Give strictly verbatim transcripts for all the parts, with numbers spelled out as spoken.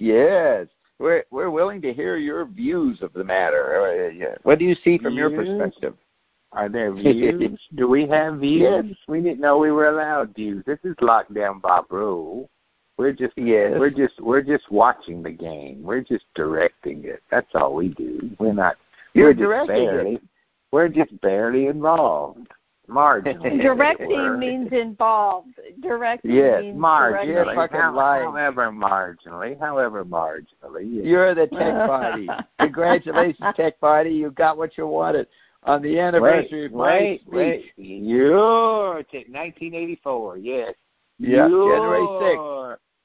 Yes. We're we're willing to hear your views of the matter. Uh, What do you see from Views? your perspective? Are there views? Do we have views? Yes. We didn't know we were allowed views. This is lockdown Bob rule. We're just Yes. we're just we're just watching the game. We're just directing it. That's all we do. We're not You're we're just directing barely it. we're just barely involved. Marginally. Directing We're- means involved. Directing Yes, means marginally. directing. fucking How- lying. however marginally. However marginally. You're the tech body. Congratulations, tech body. You got what you wanted on the anniversary Wait, of my wait, speech. wait. You're t- nineteen eighty-four, yes. Yeah, you're, January sixth.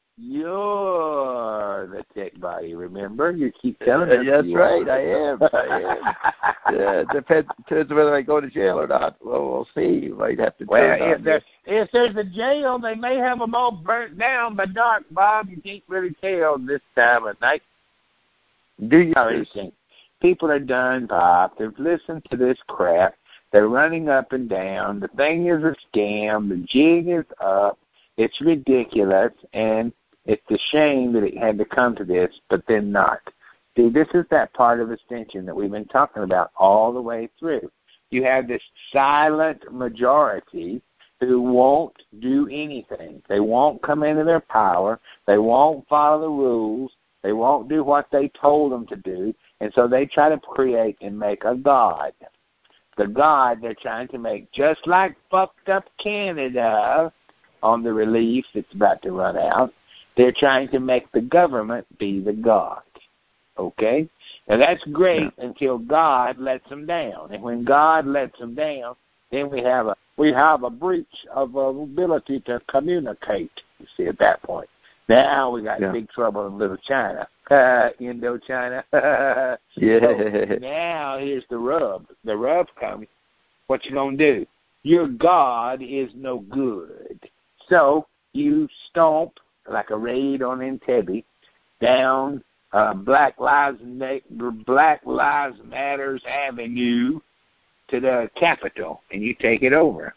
You're the tech body, remember? You keep telling us. Uh, that's you right, are. I am. I am. Yeah, it depends, depends whether I go to jail or not. Well, we'll see. Might have to Well, turn if on there's, if there's a jail, they may have them all burnt down by dark, Bob. You can't really tell this time of night. this. Do you? How you think? People are done, Bob. They've listened to this crap. They're running up and down. The thing is a scam. The jig is up. It's ridiculous, and it's a shame that it had to come to this, but then not. See, this is that part of extension that we've been talking about all the way through. You have this silent majority who won't do anything. They won't come into their power. They won't follow the rules. They won't do what they told them to do, and so they try to create and make a God. The God they're trying to make, just like fucked up Canada on the relief that's about to run out, they're trying to make the government be the God. Okay? Now that's great yeah. until God lets them down. And when God lets them down, then we have a we have a breach of uh, ability to communicate, you see, at that point. Now we got yeah. big trouble in Little China. Uh, Indochina. yeah. So now here's the rub. The rub comes. What you gonna do? Your God is no good. So you stomp like a raid on Entebbe down uh, Black Lives Black Lives Matters Avenue to the Capitol, and you take it over.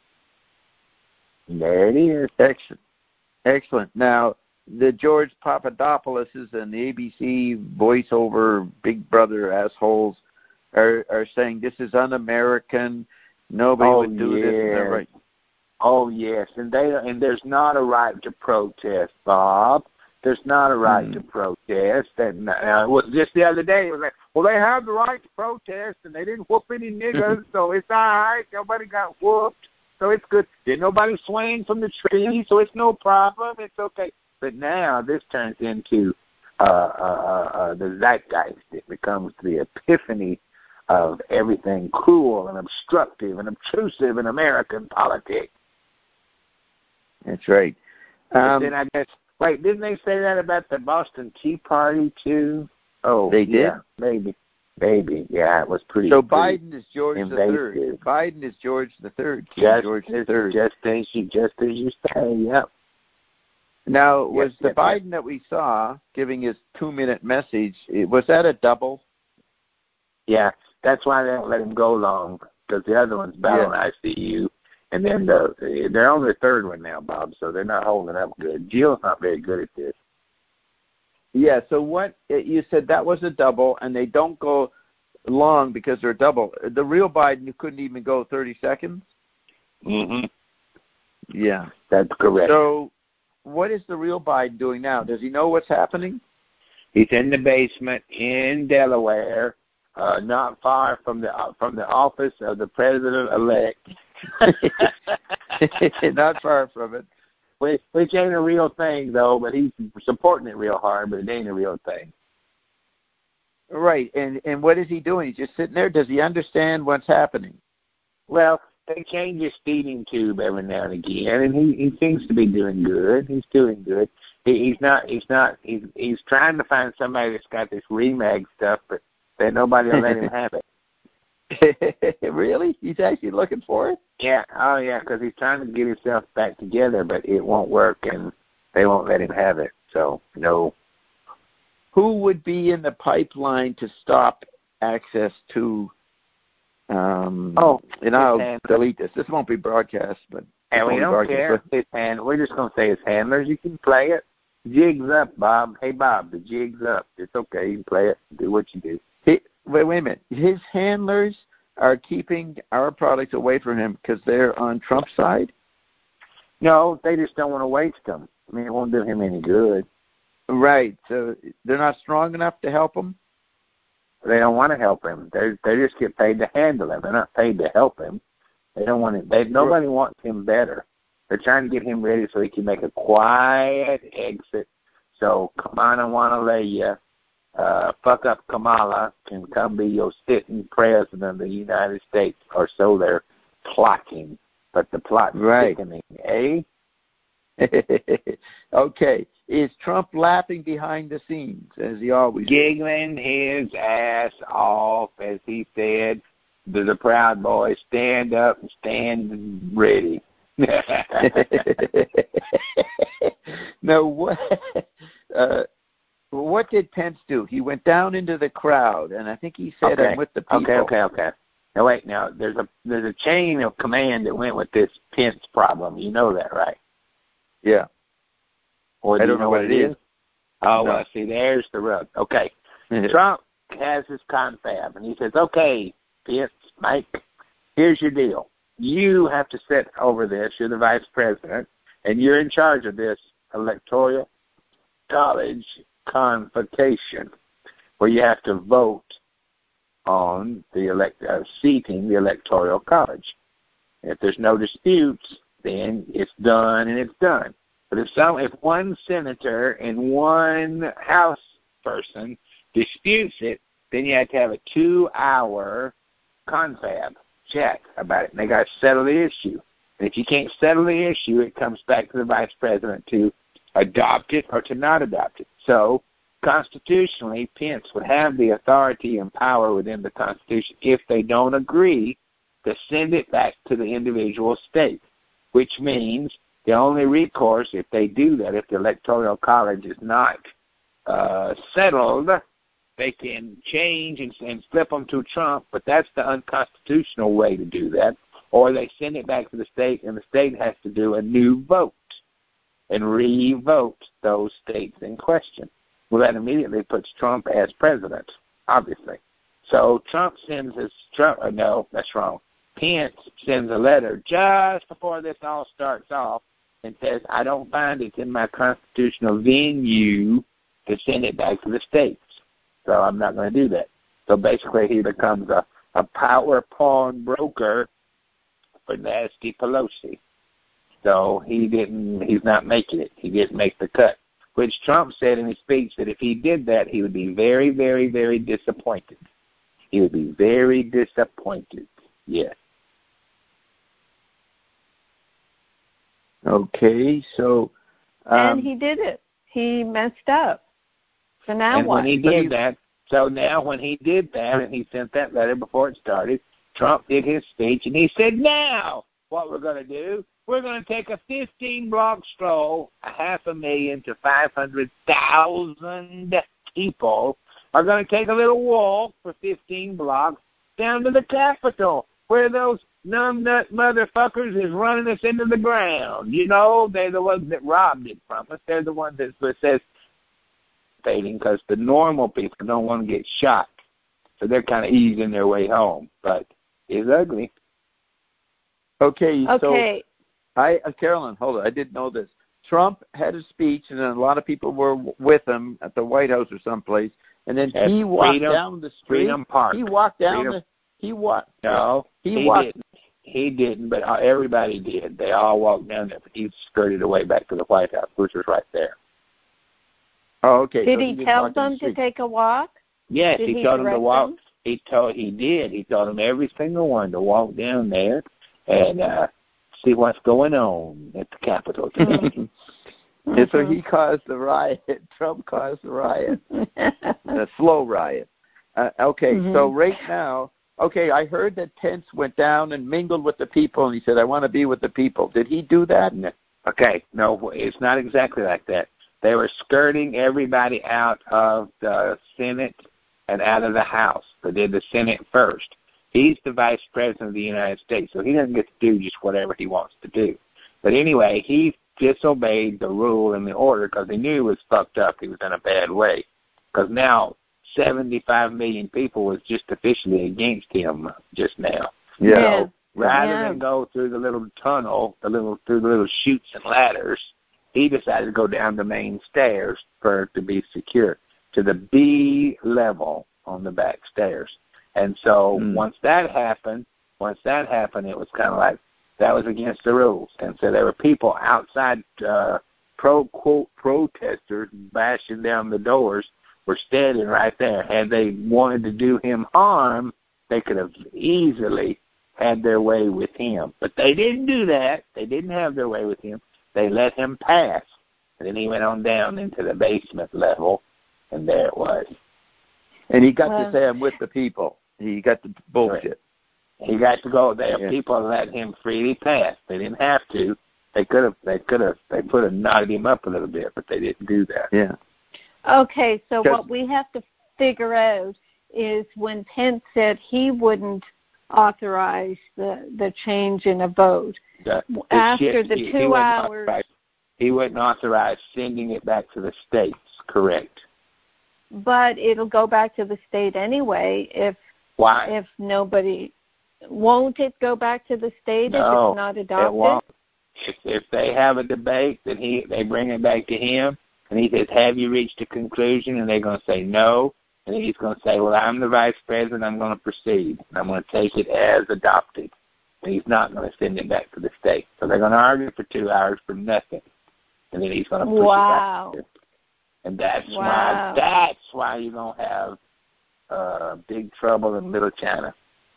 There it is. Excellent. Excellent. Now, the George Papadopouloses and the A B C voiceover Big Brother assholes are are saying this is un-American. Nobody oh, would do yeah. this. And right. Oh yes, and they and there's not a right to protest, Bob. There's not a right mm-hmm. to protest. And uh, it was just the other day. It was like, well, they have the right to protest, and they didn't whoop any niggers, so it's all right. Nobody got whooped, so it's good. Did nobody swing from the tree, so it's no problem. It's okay. But now this turns into uh, uh, uh, the zeitgeist. It becomes the epiphany of everything cruel and obstructive and obtrusive in American politics. That's right. Um, then I guess, wait, didn't they say that about the Boston Tea Party too? Oh, they did? Yeah, maybe. Maybe, yeah, it was pretty. So pretty Biden is George the Third. Biden is George the Third. Just, George the Third. Just as you, just as you say. Yep. Now, was yep, the yep, Biden yep. that we saw giving his two-minute message? Was that a double? Yeah, that's why they don't let him go long, because the other one's battling yeah. I C U, and then the, they're on their third one now, Bob. So they're not holding up good. Jill's not very good at this. Yeah, so what you said that was a double, and they don't go long because they're double. The real Biden, you couldn't even go thirty seconds? Mm-hmm. Yeah. That's correct. So what is the real Biden doing now? Does he know what's happening? He's in the basement in Delaware, uh, not far from the uh, from the office of the president-elect. Not far from it. Which, which ain't a real thing, though, but he's supporting it real hard, but it ain't a real thing. Right, and and what is he doing? He's just sitting there? Does he understand what's happening? Well, they change his feeding tube every now and again, and he, he seems to be doing good. He's doing good. He, he's not, he's not, he's, he's trying to find somebody that's got this remag stuff, but then nobody will let him have it. Really? He's actually looking for it? Yeah. Oh, yeah, because he's trying to get himself back together, but it won't work, and they won't let him have it. So, no. Who would be in the pipeline to stop access to, um, oh, and I'll delete this. This won't be broadcast, but and we don't care. But, it's hand, we're just going to say it's handlers. You can play it. Jig's up, Bob. Hey, Bob, the jig's up. It's okay. You can play it. Do what you do. He, wait, wait a minute. His handlers are keeping our products away from him because they're on Trump's side? No, they just don't want to waste them. I mean, it won't do him any good. Right. So they're not strong enough to help him? They don't want to help him. They they just get paid to handle him. They're not paid to help him. They don't want it. They, nobody wants him better. They're trying to get him ready so he can make a quiet exit. So Kamala Wanalaya, uh, fuck up Kamala, can come be your sitting president of the United States, or so they're plotting. But the plot's right. Sickening, eh? Okay. Is Trump laughing behind the scenes, as he always giggling his ass off, as he said, to the Proud Boys, stand up and stand ready. Now, what, uh, what did Pence do? He went down into the crowd, and I think he said, okay. I'm with the people. Okay, okay, okay. Now, wait, now, there's a there's a chain of command that went with this Pence problem. You know that, right? Yeah. Or do I don't you know, know what it is. is? Oh, no. well, see, there's the rub. Okay. Trump has his confab, and he says, okay, Pence, Mike, here's your deal. You have to sit over this. You're the vice president, and you're in charge of this electoral college convocation, where you have to vote on the elect uh, seating the electoral college. If there's no disputes, then it's done and it's done. But if some, if one senator and one House person disputes it, then you have to have a two-hour confab chat about it. And they got to settle the issue. And if you can't settle the issue, it comes back to the vice president to adopt it or to not adopt it. So, constitutionally, Pence would have the authority and power within the Constitution, if they don't agree, to send it back to the individual state, which means the only recourse, if they do that, if the Electoral College is not uh, settled, they can change and, and flip them to Trump, but that's the unconstitutional way to do that. Or they send it back to the state, and the state has to do a new vote and re-vote those states in question. Well, that immediately puts Trump as president, obviously. So Trump sends his Trump. Uh, no, that's wrong. Pence sends a letter just before this all starts off and says, I don't find it in my constitutional venue to send it back to the states. So I'm not going to do that. So basically he becomes a, a power pawn broker for Nancy Pelosi. So he didn't, he's not making it. He didn't make the cut, which Trump said in his speech that if he did that, he would be very, very, very disappointed. He would be very disappointed. Yes. Okay, so... Um, and he did it. He messed up. So now and what? when he did that, so now when he did that and he sent that letter before it started, Trump did his speech and he said, now what we're going to do, we're going to take a fifteen-block stroll, a half a million to five hundred thousand people are going to take a little walk for fifteen blocks down to the Capitol, where those numbnut motherfuckers is running us into the ground. You know, they're the ones that robbed it from us. They're the ones that, that says fading because the normal people don't want to get shot. So they're kind of easing their way home. But it's ugly. Okay, okay. so I, uh, Carolyn, hold on. I didn't know this. Trump had a speech, and then a lot of people were w- with him at the White House or someplace. And then At he walked Freedom, down the street. Freedom Park. He walked down Freedom. the. He walked. No, he, he walked. didn't. He didn't, but everybody did. They all walked down there, but he skirted away back to the White House, which was right there. Oh, okay. Did so he, he tell walked down them the to street. take a walk? Yes, Did he, he told them to direct walk. them? He told he did. He told them every single one to walk down there and uh, see what's going on at the Capitol today. Mm-hmm. And so he caused the riot. Trump caused the riot, the slow riot. Uh, okay, mm-hmm. so right now, okay, I heard that Pence went down and mingled with the people, and he said, I want to be with the people. Did he do that? No. Okay, no, it's not exactly like that. They were skirting everybody out of the Senate and out of the House. They did the Senate first. He's the vice president of the United States, so he doesn't get to do just whatever he wants to do. But anyway, he disobeyed the rule and the order because he knew he was fucked up. He was in a bad way. Because now seventy-five million people was just officially against him just now. Yeah. So rather yeah. than go through the little tunnel, the little through the little chutes and ladders, he decided to go down the main stairs for it to be secure to the B level on the back stairs. And so mm. once that happened, once that happened, it was kind of like that was against the rules. And so there were people outside, uh, pro quote protesters bashing down the doors, were standing right there. Had they wanted to do him harm, they could have easily had their way with him. But they didn't do that. They didn't have their way with him. They let him pass. And then he went on down into the basement level, and there it was. And he got well, to say, I'm with the people. He got the bullshit. He got to go there. Yeah. People let him freely pass. They didn't have to. They could have. They could have. They could have knotted him up a little bit, but they didn't do that. Yeah. Okay, so what we have to figure out is when Pence said he wouldn't authorize the the change in a vote the, the after shift, the he, two he hours. He wouldn't authorize sending it back to the states. Correct. But it'll go back to the state anyway if Why? if nobody. Won't it go back to the state no, if it's not adopted? It won't. If, if they have a debate, then he they bring it back to him, and he says, have you reached a conclusion? And they're going to say no. And then he's going to say, well, I'm the vice president. I'm going to proceed. And I'm going to take it as adopted. And he's not going to send it back to the state. So they're going to argue for two hours for nothing. And then he's going to push wow. it back. And that's wow. why that's why you're going to have uh, big trouble in Little China.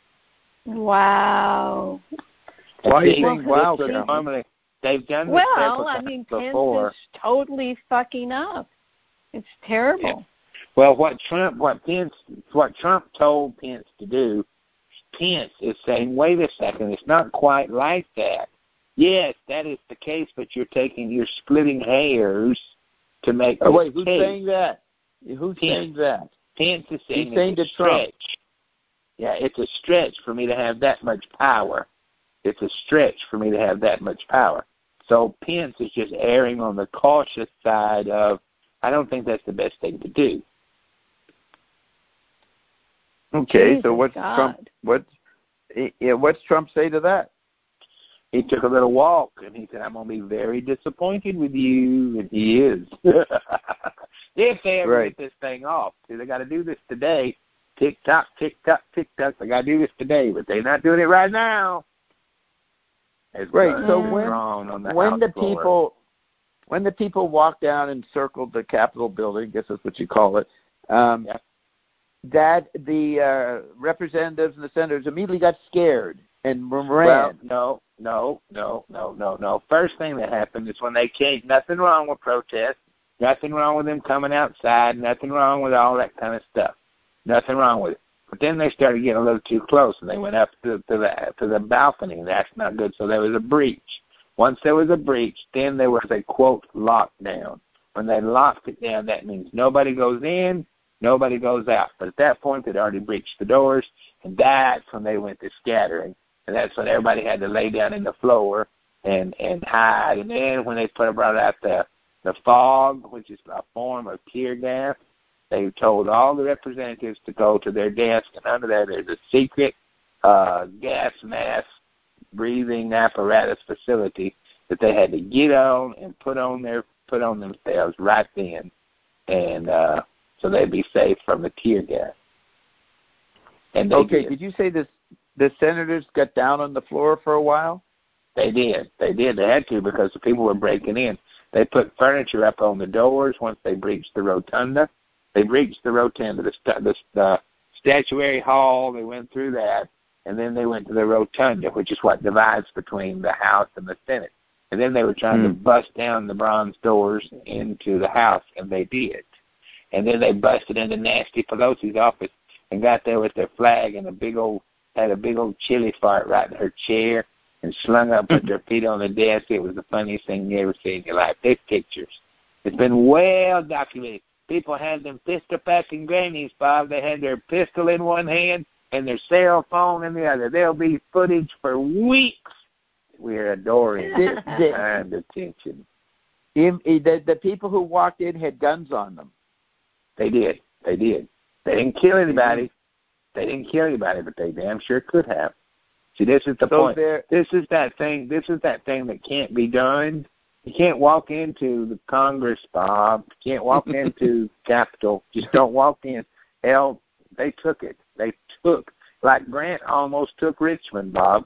Well, why are you saying wow? Normally, they've done this well, I mean, before. Pence is totally fucking up. It's terrible. Yeah. Well, what Trump, what Pence, what Trump told Pence to do, Pence is saying, wait a second, it's not quite like that. Yes, that is the case, but you're taking, you're splitting hairs to make. Oh, wait, who's case. saying that? Who's Pence. saying that? Pence is saying, He's saying it's to a Trump. stretch. Yeah, it's a stretch for me to have that much power. It's a stretch for me to have that much power. So Pence is just erring on the cautious side of, I don't think that's the best thing to do. Okay, Jesus so what's God. Trump? What's yeah? What's Trump say to that? He took a little walk and he said, "I'm going to be very disappointed with you," and he is. If they ever right. get this thing off, see, they got to do this today. Tick tock, tick tock, tick tock. They got to do this today, but they're not doing it right now. It's right. So when when the, when the floor. people when the people walked down and circled the Capitol building, I guess that's what you call it. Um, yeah. That the uh, representatives and the senators immediately got scared and ran. Well, no, no, no, no, no, no. First thing that happened is when they came, nothing wrong with protests, nothing wrong with them coming outside, nothing wrong with all that kind of stuff. Nothing wrong with it. But then they started getting a little too close, and they went up to, to the to the balcony, and that's not good. So there was a breach. Once there was a breach, then there was a, quote, lockdown. When they locked it down, that means nobody goes in, nobody goes out. But at that point, they'd already breached the doors, and that's when they went to scattering. And that's when everybody had to lay down in the floor and, and hide. And then when they put brought out the, the fog, which is a form of tear gas, they told all the representatives to go to their desk, and under there there's a secret uh, gas mask breathing apparatus facility that they had to get on and put on their put on themselves right then, and uh, so they'd be safe from the tear gas. And they okay, did. did you say this? The senators got down on the floor for a while? They did. They did. They had to because the people were breaking in. They put furniture up on the doors once they breached the rotunda. They breached the rotunda, the, st- the, the statuary hall. They went through that, and then they went to the rotunda, which is what divides between the House and the Senate. And then they were trying mm. to bust down the bronze doors into the House, and they did. And then they busted into Nancy Pelosi's office and got there with their flag and a big old had a big old chili fart right in her chair and slung up with her feet on the desk. It was the funniest thing you ever seen in your life. There's pictures. It's been well documented. People had them pistol-packing grannies, Bob. They had their pistol in one hand and their cell phone in the other. There'll be footage for weeks We're adoring Did- did- kind attention. In, the, the people who walked in had guns on them. They did. They did. They didn't kill anybody. They didn't kill anybody, but they damn sure could have. See, this is the So point. This is that thing. This is that thing that can't be done. You can't walk into the Congress, Bob. You can't walk into Capitol. Just don't walk in. Hell, they took it. They took, like Grant almost took Richmond, Bob.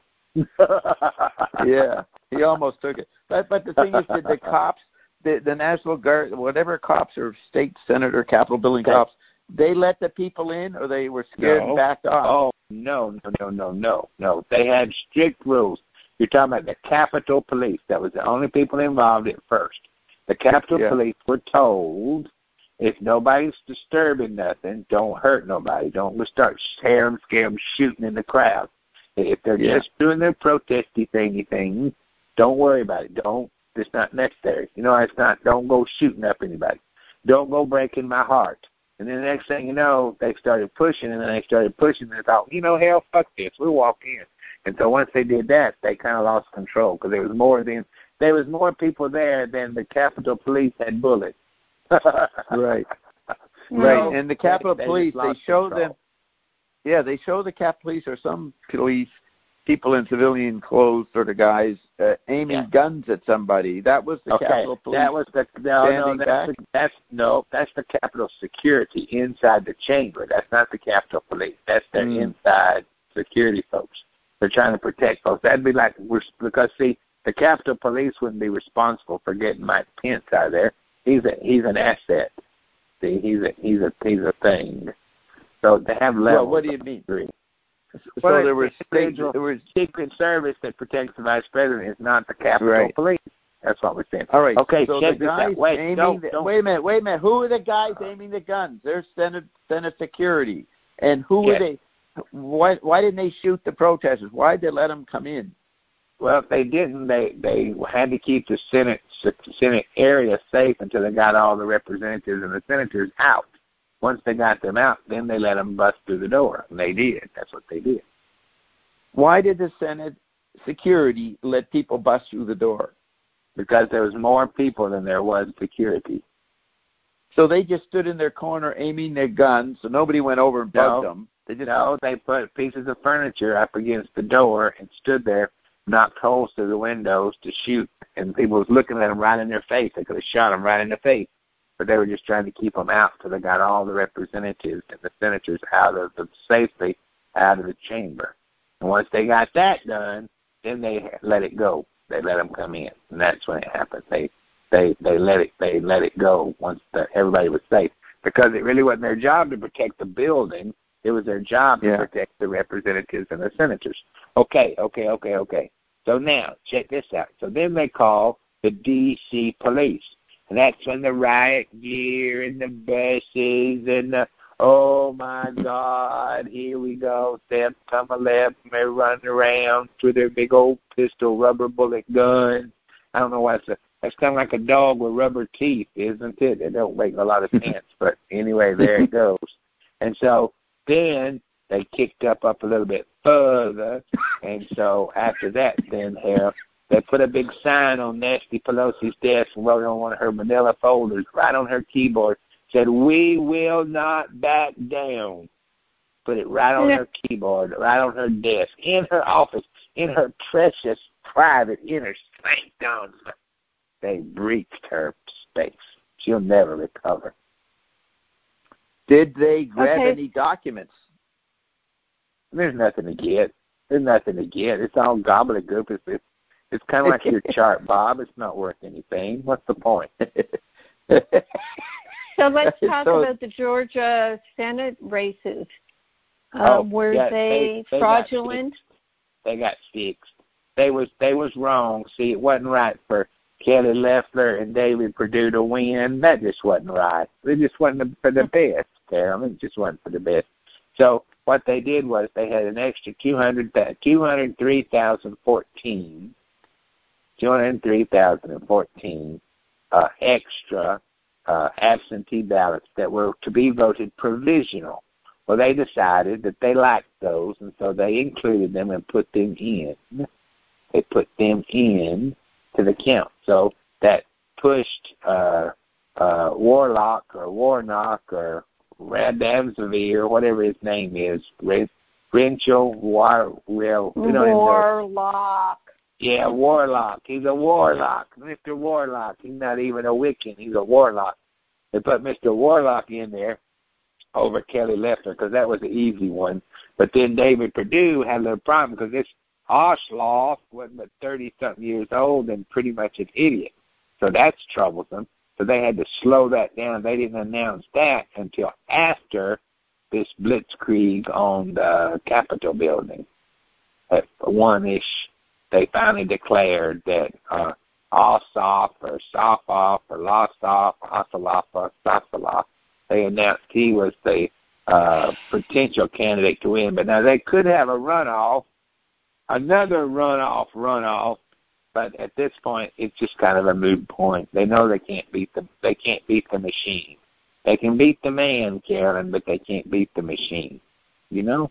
Yeah, he almost took it. But but the thing is that the cops, the the National Guard, whatever cops or state senator, Capitol building Okay. cops, they let the people in, or they were scared No. and backed off. Oh, no, no, no, no, no, no. They had strict rules. You're talking about the Capitol Police. That was the only people involved at first. The Capitol Yeah. Police were told, if nobody's disturbing nothing, don't hurt nobody. Don't start scaring, scaring, shooting in the crowd. If they're Yeah. just doing their protesty thingy thing, don't worry about it. Don't. It's not necessary. You know, it's not. Don't go shooting up anybody. Don't go breaking my heart. And then the next thing you know, they started pushing, and then they started pushing, and they thought, you know, hell, fuck this. We'll walk in. And so once they did that, they kind of lost control because there was more than there was more people there than the Capitol Police had bullets. Right. No. Right, and the Capitol they, they Police, they show control. them, yeah, they show the Capitol Police or some police, people in civilian clothes, sort of guys, uh, aiming Yeah. guns at somebody. That was the Okay, Capitol Police. that was the no, no, standing that's, back? the, that's no, that's the Capitol security inside the chamber. That's not the Capitol Police. That's their Mm. inside security folks. They're trying to protect folks. That'd be like we're because see, the Capitol Police wouldn't be responsible for getting Mike Pence out of there. He's a he's an asset. See, he's a he's a he's a thing. So they have levels. Well, what do you mean? Three. So Well, there was it's state, individual- there was Secret Service that protects the Vice President is not the Capitol Right. Police. That's what we're saying. all right. Okay, so check the this guys out. Wait, aiming don't, the, don't. wait a minute, wait a minute. Who are the guys aiming the guns? They're Senate Senate security, and who Yes. were they? Why why didn't they shoot the protesters? Why did they let them come in? Well, if they didn't, they they had to keep the Senate Senate area safe until they got all the representatives and the senators out. Once they got them out, then they let them bust through the door, and they did. That's what they did. Why did the Senate security let people bust through the door? Because there was more people than there was security. So they just stood in their corner aiming their guns, so nobody went over and bugged No. them. They just No, they put pieces of furniture up against the door and stood there, knocked holes through the windows to shoot, and people was looking at them right in their face. They could have shot them right in the face, but they were just trying to keep them out till they got all the representatives and the senators out of the safely out of the chamber. And once they got that done, then they let it go. They let them come in, and that's when it happened. They they they let it they let it go once the, everybody was safe, because it really wasn't their job to protect the building. It was their job Yeah. to protect the representatives and the senators. Okay, okay, okay, okay. So now, check this out. So then they call the D C police. And that's when the riot gear and the buses and the, oh, my God, here we go. Them come a left and they're running around with their big old pistol, rubber bullet gun. I don't know why it's a, that's kind of like a dog with rubber teeth, isn't it? They don't make a lot of sense. But anyway, there it goes. And so then they kicked up up a little bit further, and so after that, then hell, they put a big sign on Nancy Pelosi's desk and wrote on one of her manila folders, right on her keyboard, said, "We will not back down." Put it right on her keyboard, right on her desk, in her office, in her precious private inner sanctum. They breached her space. She'll never recover. Did they grab Okay. any documents? There's nothing to get. There's nothing to get. It's all gobbledygook. It's, it's, it's kind of like your chart, Bob. It's not worth anything. What's the point? So let's talk So- about the Georgia Senate races. Oh, Um, were yeah, they, they- they got fraudulent? They got fixed. They was they was wrong. See, it wasn't right for Kelly Loeffler and David Perdue to win. That just wasn't right. It just wasn't for the best, Carolyn. It just wasn't for the best. So what they did was they had an extra two hundred, two hundred three thousand fourteen, two hundred three thousand fourteen uh, extra uh, absentee ballots that were to be voted provisional. Well, they decided that they liked those, and so they included them and put them in. they put them in to the count. So that pushed uh, uh, Warlock or Warnock or Radamsevere or whatever his name is, Rachel War, well, we don't Warlock. Yeah, Warlock. He's a Warlock. Mister Warlock. He's not even a Wiccan. He's a Warlock. They put Mister Warlock in there over Kelly Loeffler because that was the easy one. But then David Perdue had a little problem because this Osloff wasn't but thirty-something years old and pretty much an idiot. So that's troublesome. So they had to slow that down. They didn't announce that until after this blitzkrieg on the Capitol building. At one-ish, they finally declared that uh, Ossoff or Soffoff or Lossoff or Ossoff or Sosoloff, they announced he was the uh, potential candidate to win. But now they could have a runoff, another runoff, runoff. But at this point, it's just kind of a moot point. They know they can't beat the they can't beat the machine. They can beat the man, Carolyn, but they can't beat the machine. You know,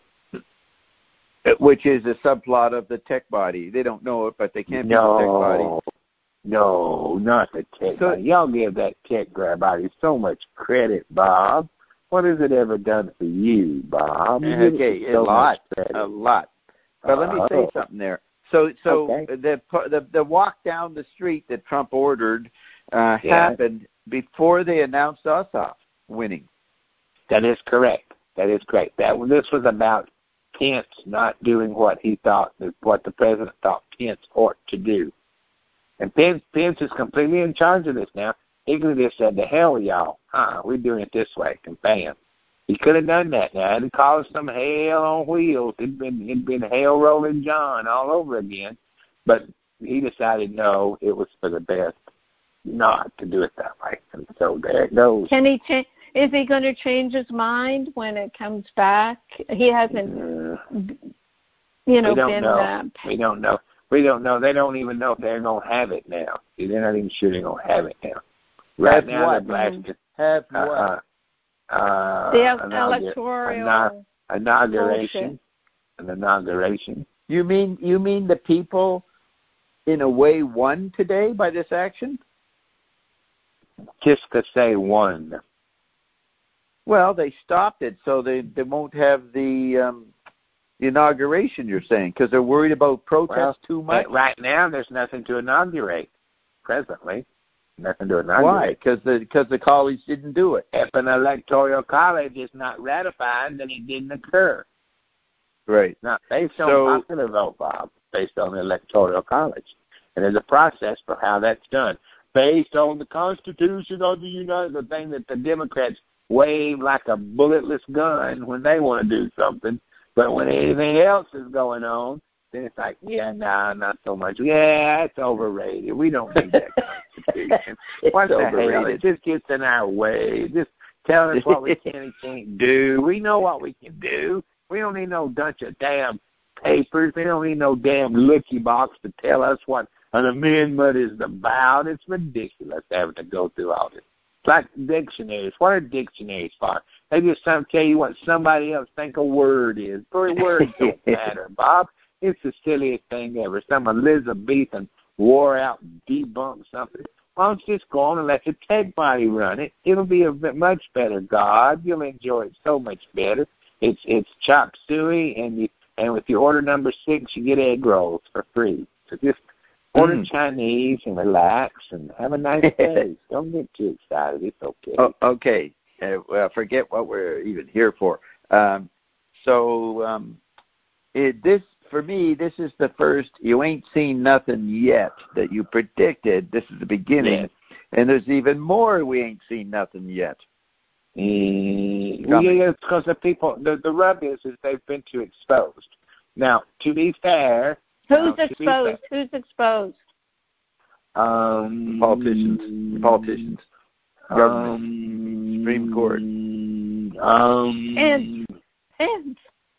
which is a subplot of the tech body. They don't know it, but they can't no, beat the tech body. No, not the tech so, body. Y'all give that tech body so much credit, Bob. What has it ever done for you, Bob? You okay, so a lot, a lot. But uh, let me say something there. So, so okay. the, the the walk down the street that Trump ordered uh, yeah. happened before they announced Ossoff winning. That is correct. That is correct. That this was about Pence not doing what he thought, what the president thought Pence ought to do. And Pence, Pence is completely in charge of this now. He could have just said, "The hell, y'all! Huh? We're doing it this way," and bam. He could have done that now. It'd caused some hell on wheels. It'd been it'd been hell rolling John all over again. But he decided no, it was for the best not to do it that way. And so there it goes. Can he change? Is he going to change his mind when it comes back? He hasn't, uh, you know, we don't been know. that. We don't know. We don't know. They don't even know if they're going to have it now. See, they're not even sure they're going to have it now. Right have now, what? they're blasting. Have uh, what? Uh, Uh, the inaugur- electoral inaugur- inauguration, bullshit. an inauguration. You mean you mean the people, in a way, won today by this action? Just to say one. Well, they stopped it, so they they won't have the um, the inauguration. You're saying because they're worried about protests well, too much. Right now, there's nothing to inaugurate. Presently. Nothing to inaugurate. Why? Because the because the college didn't do it. If an electoral college is not ratified, then it didn't occur. Right. Not based on so, popular vote, Bob. Based on the electoral college, and there's a process for how that's done. Based on the Constitution of the United, the thing that the Democrats wave like a bulletless gun when they want to do something, but when anything else is going on, then it's like, yeah, nah, not so much. Yeah, it's overrated. We don't need that Constitution. What the hell? It just gets in our way. Just telling us what we can and can't do. We know what we can do. We don't need no bunch of damn papers. We don't need no damn looky box to tell us what an amendment is about. It's ridiculous having to go through all this. It's like dictionaries. What are dictionaries for? They just tell you what somebody else think a word is. But words don't matter, Bob. It's the silliest thing ever. Some Elizabethan wore out and debunked something. Why don't you just go on and let the tech body run it? It'll be a much better God. You'll enjoy it so much better. It's it's chop suey, and you and with your order number six, you get egg rolls for free. So just order mm. Chinese and relax and have a nice day. Don't get too excited. It's okay. Oh, okay. Uh, well, forget what we're even here for. Um, so um, it, this. For me, this is the first, you ain't seen nothing yet that you predicted. This is the beginning. Yes. And there's even more we ain't seen nothing yet. Mm, well, yeah, because the people, the, the rub is, is they've been too exposed. Now, to be fair. Who's now, exposed? Fair, Who's exposed? Um, the politicians. The politicians. Government. Um, Supreme Court. Um, and Pence.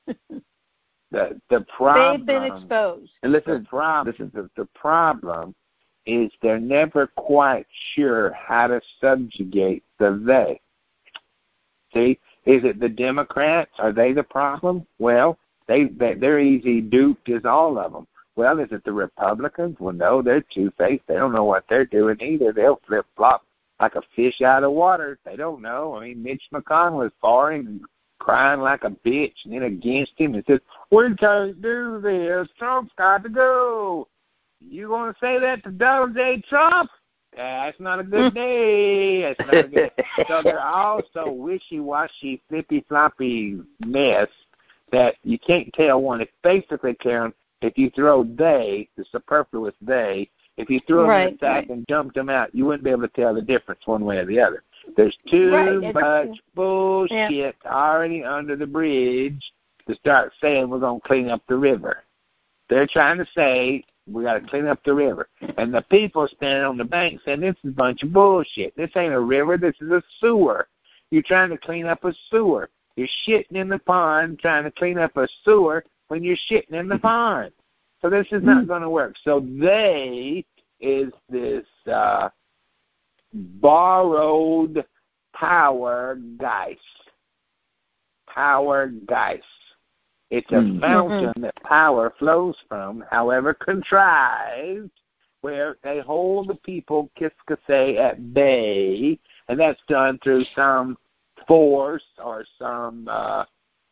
The the problem they've been exposed. And listen, the problem listen, the, the problem is they're never quite sure how to subjugate the they. See, is it the Democrats? Are they the problem? Well, they, they they're easy duped as all of them. Well, is it the Republicans? Well, no, they're two-faced. They don't know what they're doing either. They'll flip-flop like a fish out of water. They don't know. I mean, Mitch McConnell is for him and crying like a bitch, and then against him and says, we can't do this. Trump's got to go. You going to say that to Donald J. Trump? That's not a good day. That's not a good So they're all so wishy-washy, flippy-floppy mess that you can't tell one. It's basically, Karen, if you throw they, the superfluous they, if you threw them right, in a sack right. and dumped them out, you wouldn't be able to tell the difference one way or the other. There's too right, much bullshit yeah. already under the bridge to start saying we're going to clean up the river. They're trying to say we got to clean up the river. And the people standing on the bank saying this is a bunch of bullshit. This ain't a river. This is a sewer. You're trying to clean up a sewer. You're shitting in the pond trying to clean up a sewer when you're shitting in the pond. So this is not going to work. So they is this uh, borrowed power geist. Power geist. It's a mm-hmm. fountain that power flows from, however contrived, where they hold the people, kiskase, at bay, and that's done through some force or some uh,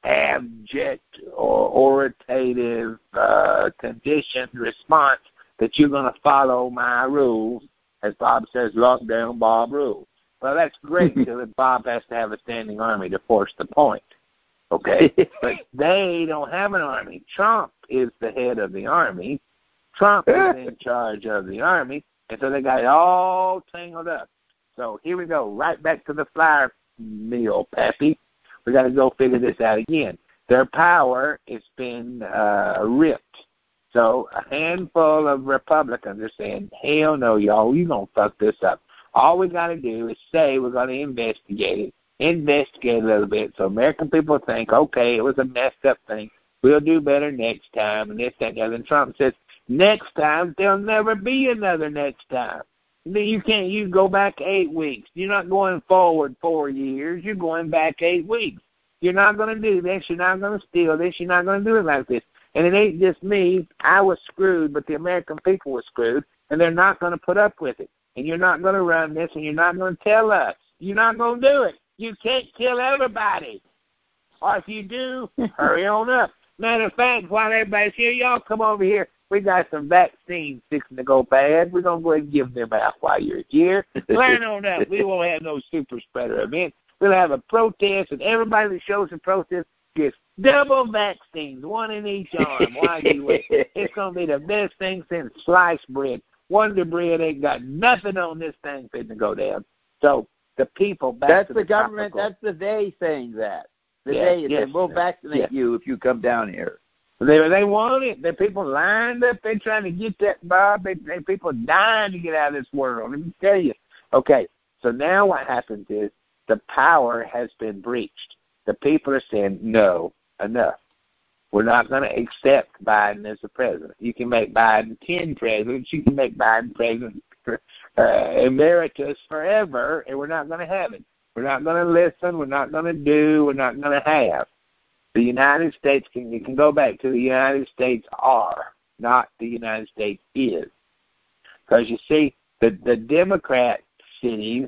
abject or authoritative uh, conditioned response that you're going to follow my rules. As Bob says, lock down Bob rules. Well, that's great until Bob has to have a standing army to force the point. Okay? But they don't have an army. Trump is the head of the army. Trump is in charge of the army, and so they got it all tangled up. So here we go, right back to the flour mill, Pappy. We got to go figure this out again. Their power has been uh, ripped. So a handful of Republicans are saying, hell no, y'all, you're going to fuck this up. All we got to do is say we're going to investigate it, investigate a little bit so American people think, okay, it was a messed up thing. We'll do better next time, and this, that, and the other. And Trump says, next time, there'll never be another next time. You can't, you go back eight weeks. You're not going forward four years. You're going back eight weeks. You're not going to do this. You're not going to steal this. You're not going to do it like this. And it ain't just me. I was screwed, but the American people were screwed, and they're not going to put up with it. And you're not going to run this, and you're not going to tell us. You're not going to do it. You can't kill everybody. Or if you do, hurry on up. Matter of fact, while everybody's here, y'all come over here. We got some vaccines fixing to go bad. We're going to go ahead and give them out while you're here. Line on up. We won't have no super spreader event. We'll have a protest, and everybody that shows a protest gets double vaccines, one in each arm. Why do you wait? It's going to be the best thing since sliced bread. Wonder Bread ain't got nothing on this thing fitting to go down. So the people back That's to the, the government. tropical. That's the they saying that. The yes, they yes, they will vaccinate yes. you if you come down here. They they want it. The people lined up. They're trying to get that, Bob. They, they people dying to get out of this world. Let me tell you. Okay, so now what happens is the power has been breached. The people are saying, no, enough. We're not going to accept Biden as the president. You can make Biden ten presidents. You can make Biden president for, uh, emeritus forever, and we're not going to have it. We're not going to listen. We're not going to do. We're not going to have. The United States can, you can go back to the United States are, not the United States is. Because you see, the, the Democrat cities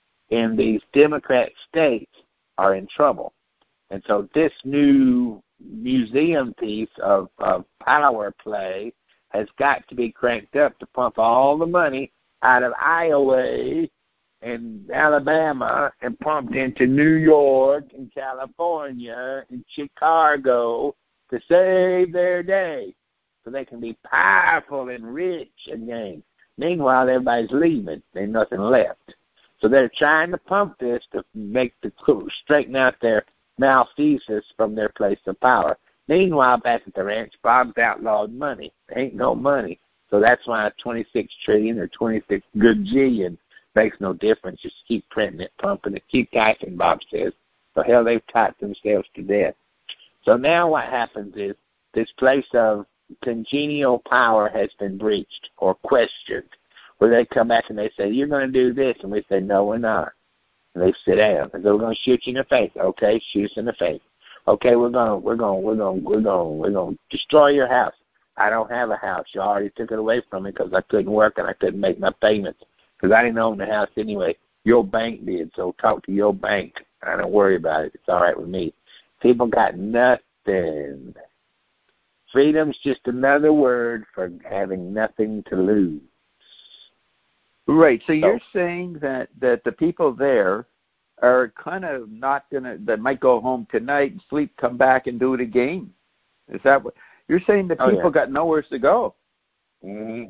in these Democrat states are in trouble. And so this new museum piece of, of power play has got to be cranked up to pump all the money out of Iowa and Alabama and pumped into New York and California and Chicago to save their day so they can be powerful and rich again. Meanwhile, everybody's leaving. There's nothing left. So they're trying to pump this to make the straighten out their malfeasance from their place of power. Meanwhile, back at the ranch, Bob's outlawed money. There ain't no money. So that's why twenty-six trillion or twenty-six gajillion makes no difference. Just keep printing it, pumping it, keep typing, Bob says. So hell, they've typed themselves to death. So now what happens is this place of congenial power has been breached or questioned, where they come back and they say, you're going to do this, and we say, no, we're not. And they sit down. And they're going to shoot you in the face. Okay, shoot us in the face. Okay, we're going to, we're going, we're going, we're going, we're going to destroy your house. I don't have a house. You already took it away from me because I couldn't work and I couldn't make my payments because I didn't own the house anyway. Your bank did, so talk to your bank. I don't worry about it. It's all right with me. People got nothing. Freedom's just another word for having nothing to lose. Right. So, so you're saying that, that the people there are kind of not going to, that might go home tonight and sleep, come back and do it again. Is that what you're saying? That people oh, yeah. got nowhere to go. Mm-hmm.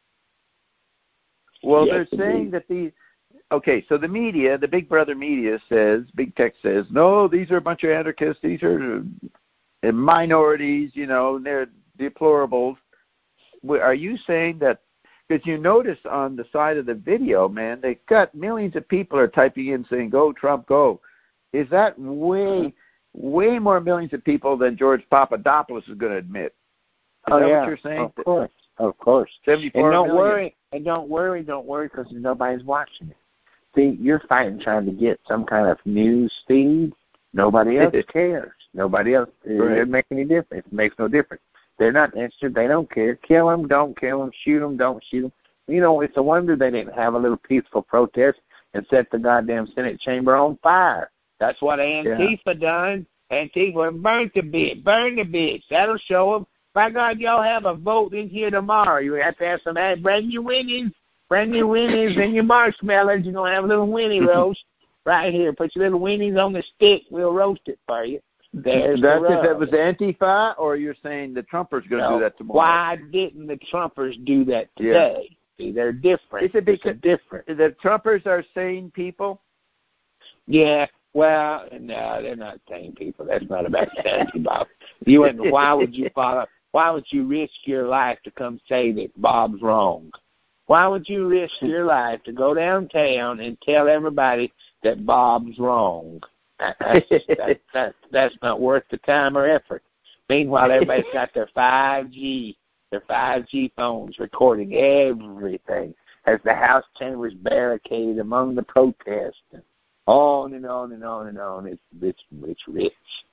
Well, yes, they're saying that these, okay, so the media, the Big Brother media says, Big Tech says, no, these are a bunch of anarchists. These are minorities, you know, they're deplorables. Are you saying that, because you notice on the side of the video, man, they got millions of people are typing in saying, go, Trump, go. Is that way, way more millions of people than George Papadopoulos is going to admit? Is oh, that yeah. what you're saying? Of course, of course. seventy-four and don't million. worry, and don't worry, don't worry, because nobody's watching it. See, you're fighting trying to get some kind of news feed. Nobody else cares. Nobody else. It right. doesn't make any difference. It makes no difference. They're not interested. They don't care. Kill them, don't kill them. Shoot them, don't shoot them. You know, it's a wonder they didn't have a little peaceful protest and set the goddamn Senate chamber on fire. That's what Antifa yeah. done. Antifa burnt the bitch. Burn the bitch. That'll show them. By God, y'all have a vote in here tomorrow. You have to have some, hey, bring your winnies. Bring your winnies and your marshmallows. You're going to have a little winnie roast right here. Put your little winnies on the stick. We'll roast it for you. There's That's the if that was Antifa, or you're saying the Trumpers going to no. do that tomorrow? Why didn't the Trumpers do that today? Yeah. See, they're different. Is it because it's different. The Trumpers are sane people? Yeah. Well, no, they're not sane people. That's not about sanity, Bob. You wouldn't. Why would you follow? Why would you risk your life to come say that Bob's wrong? Why would you risk your life to go downtown and tell everybody that Bob's wrong? That's, that, that, that's not worth the time or effort. Meanwhile, everybody's got their five G, their five G phones recording everything as the House chambers barricaded among the protests, and on and on and on and on. It's it's it's rich.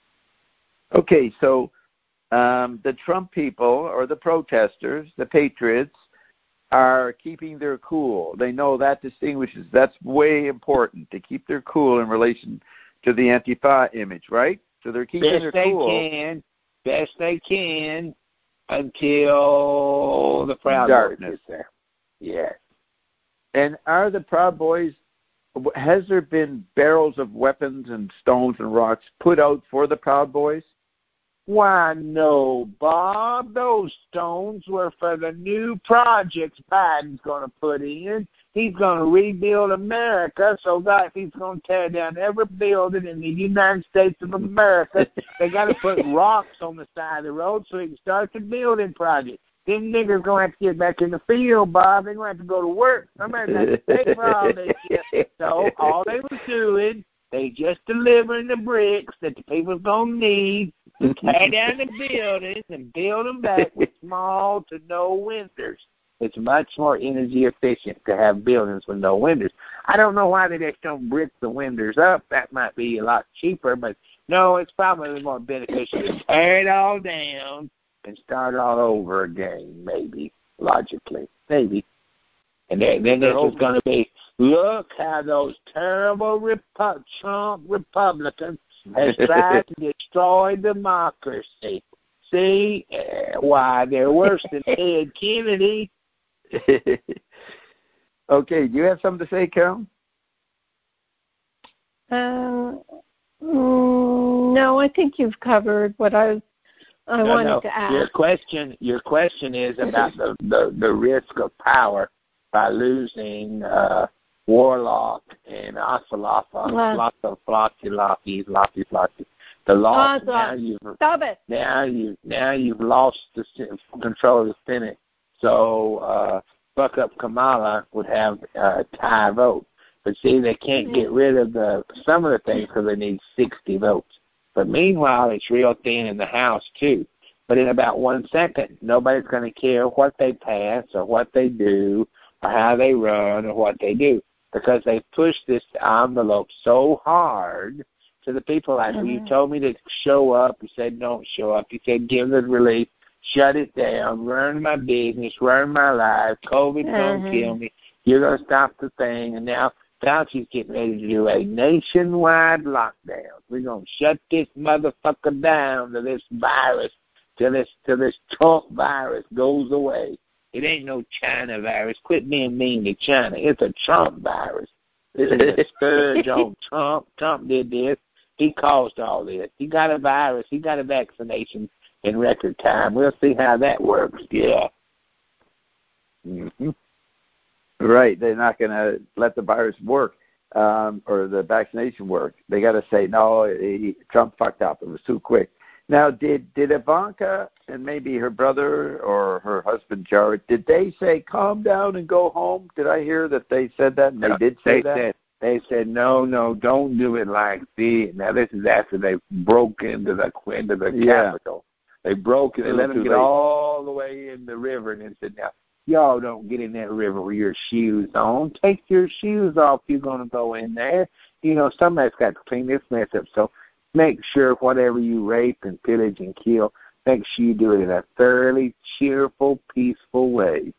Okay, so um, the Trump people or the protesters, the patriots, are keeping their cool. They know that distinguishes. That's way important to keep their cool in relation to the Antifa image, right? So they're keeping best their they cool. Can, best they can until the Proud Darkness. Boys get there. Yeah. And are the Proud Boys, has there been barrels of weapons and stones and rocks put out for the Proud Boys? Why, no, Bob. Those stones were for the new projects Biden's going to put in. He's going to rebuild America, so God, if he's going to tear down every building in the United States of America, they got to put rocks on the side of the road so he can start the building project. Them niggers going to have to get back in the field, Bob. They're going to have to go to work. Somebody's going to have to pay for all this shit. So all they was doing, they just delivering the bricks that the people's going to need, tear down the buildings and build them back with small to no windows. It's much more energy efficient to have buildings with no windows. I don't know why they just don't brick the windows up. That might be a lot cheaper, but no, it's probably more beneficial to tear it all down and start all over again, maybe, logically, maybe. And then, then this is going to be, look how those terrible Repu- Trump Republicans has tried to destroy democracy. See, uh, why, they're worse than Ted Kennedy. Okay, do you have something to say, Carol? Uh, mm, no, I think you've covered what I I no, wanted no. to ask. Your question, your question is about the, the, the risk of power by losing uh, Warlock and Ocelot, lots of flocky, locky, locky, flocky. The loss. Ocelot. Now you've Stop it. Now you now you've lost the control of the Senate. So uh, fuck up Kamala would have a tie vote. But see, they can't get rid of the some of the things because they need sixty votes. But meanwhile, it's real thin in the House too. But in about one second, nobody's going to care what they pass or what they do or how they run or what they do because they push this envelope so hard to the people. Like, mm-hmm. well, you told me to show up. You said don't show up. You said give the relief. shut it down, run my business, run my life. COVID's mm-hmm. gonna kill me. You're gonna stop the thing, and now Fauci's getting ready to do a nationwide lockdown. We're gonna shut this motherfucker down to this virus, till this till this Trump virus goes away. It ain't no China virus. Quit being mean to China. It's a Trump virus. This is a scourge on Trump. Trump did this. He caused all this. He got a virus. He got a vaccination in record time. We'll see how that works. Yeah. Mm-hmm. Right. They're not going to let the virus work um, or the vaccination work. They got to say, no, he, Trump fucked up. It was too quick. Now, did, did Ivanka and maybe her brother or her husband, Jared, did they say, calm down and go home? Did I hear that they said that and no, they did say they that? Said, they said, no, no, don't do it like this. Now, this is after they broke into the, into the yeah. Capitol. They broke it. They let them get late. all the way in the river and then said, now, y'all don't get in that river with your shoes on. Take your shoes off. You're going to go in there. You know, somebody's got to clean this mess up. So make sure whatever you rape and pillage and kill, make sure you do it in a thoroughly cheerful, peaceful way.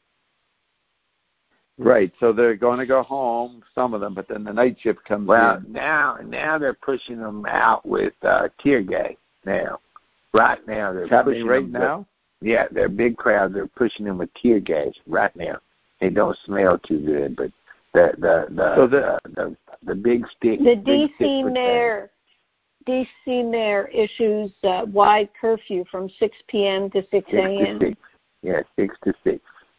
Right. So they're going to go home, some of them, but then the night shift comes well, in. Well, now, now they're pushing them out with uh, tear gas now. Right now. They're happening pushing right them now? With, yeah, they're big crowds. They're pushing them with tear gas right now. They don't smell too good, but the the the so the, the, the, the big stick. The big D C mayor, D C mayor issues uh, wide curfew from six p.m. to six a.m. Six to six. Yeah, six to six.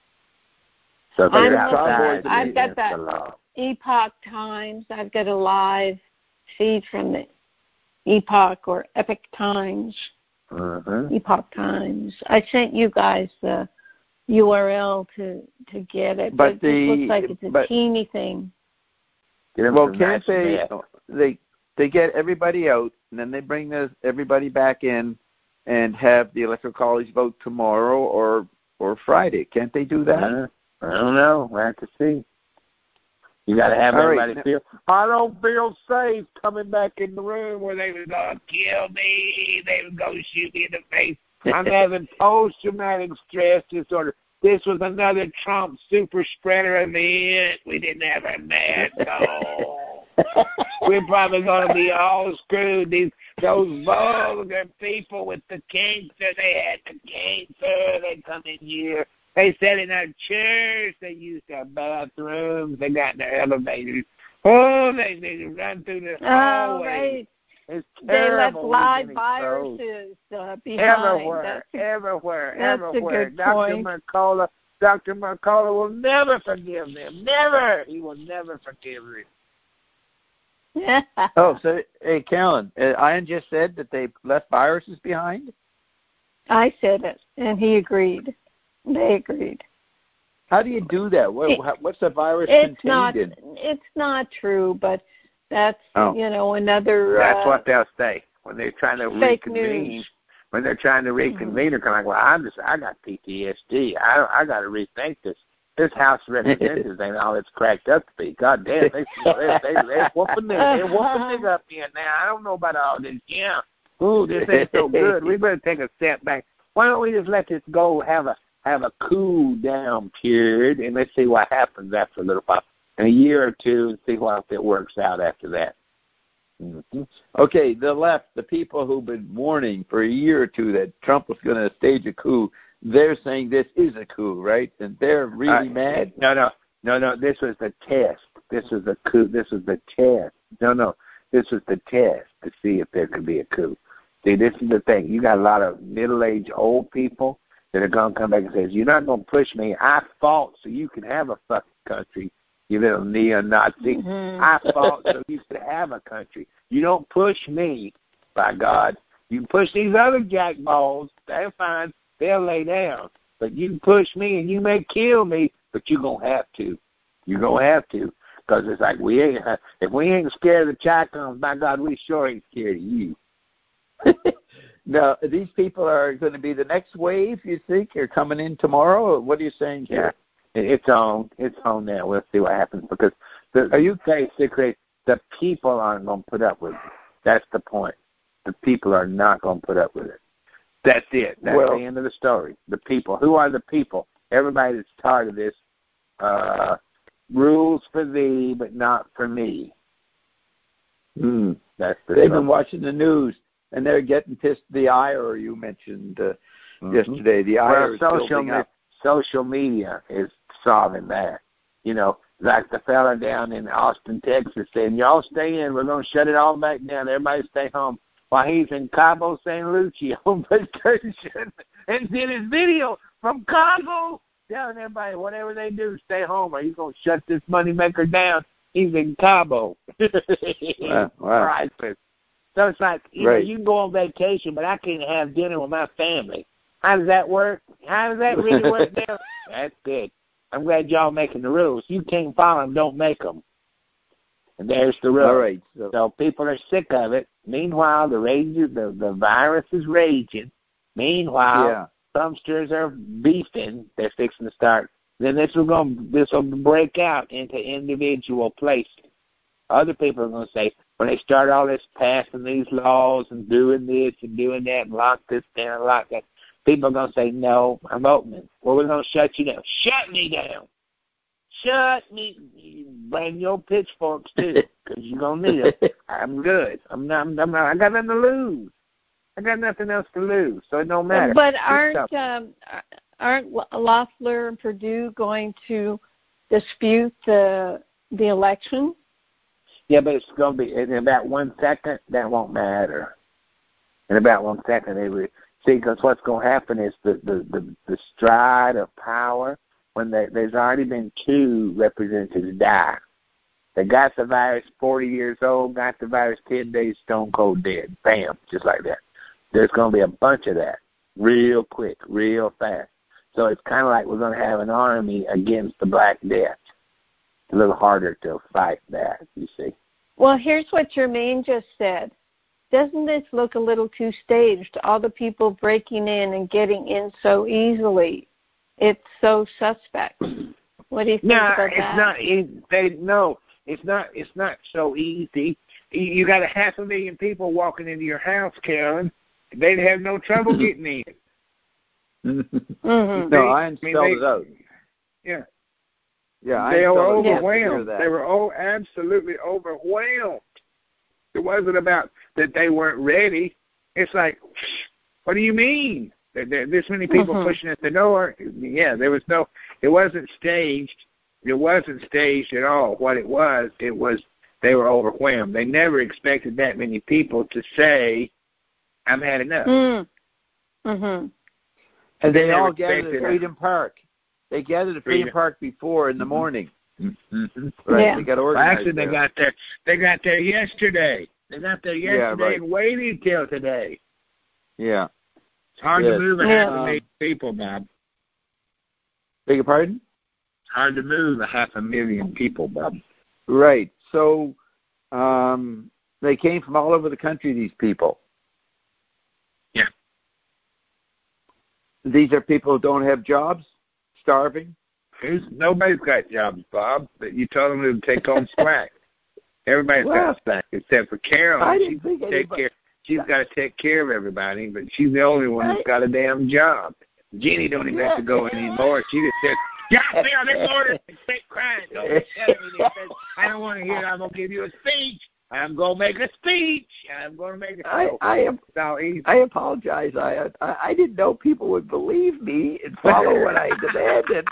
So I'm they're outside. I've got that Epoch Times. I've got a live feed from the Epoch or Epic Times. Uh-huh. Epoch Times. I sent you guys the U R L to, to get it, but, but the, it looks like it's a but, teeny thing. Well, can't they, they they get everybody out, and then they bring the, everybody back in and have the Electoral College vote tomorrow or or Friday? Can't they do that? Uh, I don't know. We'll have to see. You got to have All everybody right. feel, I don't feel safe coming back in the room where they were going to kill me. They were going to shoot me in the face. I'm having post-traumatic stress disorder. This was another Trump super spreader event. We didn't have a mask on. We're probably going to be all screwed. These Those vulgar people with the cancer, they had the cancer. They come in here. They sat in our chairs. They used our bathrooms. They got in their elevators. Oh, they need to run through the hallway. Oh, right. It's they left live viruses uh, behind. Everywhere, that's, everywhere, that's everywhere. A good Doctor point. Mercola, Doctor Mercola will never forgive them. Never. He will never forgive them. oh, so, hey, Carolyn, uh, Ian just said that they left viruses behind? I said it, and he agreed. They agreed. How do you do that? What, it, what's the virus it's contained not, in? It's not true, but that's, oh. you know, another... That's uh, what they'll say when they're trying to fake reconvene. News. When they're trying to reconvene, they're kind of like, well, I'm just, I got P T S D. I, I got to rethink this. This House of Representatives ain't all it's cracked up to be. God damn, they, they, they, they're whooping this, they're whooping this up here now. I don't know about all this. Yeah. Ooh, this ain't so good. We better take a step back. Why don't we just let this go, have a have a cool down period, and let's see what happens after a little while, in a year or two, and see what it works out after that. Mm-hmm. Okay, the left, the people who've been warning for a year or two that Trump was going to stage a coup, they're saying this is a coup, right? And they're really uh, mad. No, no, no, no. This was the test. This was the coup. This was the test. No, no. This was the test to see if there could be a coup. See, this is the thing. You got a lot of middle-aged old people that are going to come back and say, you're not going to push me. I fought so you can have a fucking country, you little neo-Nazi. Mm-hmm. I fought so you could have a country. You don't push me, by God. You can push these other jackballs. They're fine. They'll lay down. But you can push me, and you may kill me, but you're going to have to. You're going to have to. Because it's like, we ain't, if we ain't scared of the Chicans, by God, we sure ain't scared of you. Now, these people are going to be the next wave, you think? Are coming in tomorrow? Or what are you saying here? Yeah, it's on. It's on now. We'll see what happens. Because the, are you basically, the people aren't going to put up with it. That's the point. The people are not going to put up with it. That's it. That's well, the end of the story. The people. Who are the people? Everybody that's tired of this. Uh, rules for thee, but not for me. Hmm. That's the They've trouble. been watching the news, and they're getting pissed. The I R A you mentioned uh, mm-hmm. yesterday. The I R A well, is social building me- up. social media is solving that. You know, like the fella down in Austin, Texas, saying, y'all stay in. We're going to shut it all back down. Everybody stay home. While he's in Cabo San Lucie on vacation and did his video from Cabo telling everybody, whatever they do, stay home or he's going to shut this moneymaker down. He's in Cabo. Wow. Wow. Right. So it's like, you right. know, you can go on vacation, but I can't have dinner with my family. How does that work? How does that really work there? That's good. I'm glad y'all making the rules. You can't follow them, don't make them. And there's the rule. All right. So, so people are sick of it. Meanwhile, the rage, the, the virus is raging. Meanwhile, yeah. dumpsters are beefing. They're fixing to start. Then this will go. This will break out into individual places. Other people are going to say, when they start all this passing these laws and doing this and doing that and lock this down and lock that, people are going to say, no, I'm opening. Well, we're going to shut you down. Shut me down. Shut me. Bring your pitchforks, too, because you're going to need them. I'm good. I'm not, I'm not, I got nothing to lose. I got nothing else to lose, so it don't matter. But aren't um, aren't Loeffler and Perdue going to dispute the the election? Yeah, but it's going to be in about one second. That won't matter. In about one second, they would see, because what's going to happen is the the, the, the stride of power. When they, there's already been two representatives die. They got the virus forty years old, got the virus ten days stone cold dead. Bam, just like that. There's going to be a bunch of that real quick, real fast. So it's kind of like we're going to have an army against the Black Death. It's a little harder to fight that, you see. Well, here's what Jermaine just said. Doesn't this look a little too staged? All the people breaking in and getting in so easily. It's so suspect. What do you think no, about it's that? not. It, they, no, it's not. It's not so easy. You got a half a million people walking into your house, Carolyn. They'd have no trouble getting in. Mm-hmm. No, I spelled I mean, it out. Yeah. Yeah, they I were overwhelmed. They were oh, absolutely overwhelmed. It wasn't about that they weren't ready. It's like, what do you mean? There, there, this many people mm-hmm. pushing at the door. Yeah, there was no. It wasn't staged. It wasn't staged at all. What it was, it was they were overwhelmed. They never expected that many people to say, "I've had enough." Mm. Mm-hmm. And they, they all gathered at Freedom that. Park. They gathered at Freedom, Freedom Park before in the morning. Mm-hmm. Right. Yeah. They got organized. Well, actually, they there. got there. They got there yesterday. They got there yesterday yeah, right. and waited till today. Yeah. It's hard yes. to move a yeah. half a million people, Bob. Beg your pardon? It's hard to move a half a million people, Bob. Right. So um, they came from all over the country, these people. Yeah. These are people who don't have jobs, starving? Who's, nobody's got jobs, Bob, but you told them to take home slack. Everybody's well, got slack except for Carolyn. I didn't she think take anybody... care. She's got to take care of everybody, but she's the only one that's got a damn job. Jeannie don't even have to go anymore. She just says, "Yeah, me on this order." Quit crying. Don't be telling me this. I don't want to hear it. I'm going to give you a speech. I'm going to make a speech. I'm going to make a I, I, am, I apologize. I, I I didn't know people would believe me and follow what I demanded.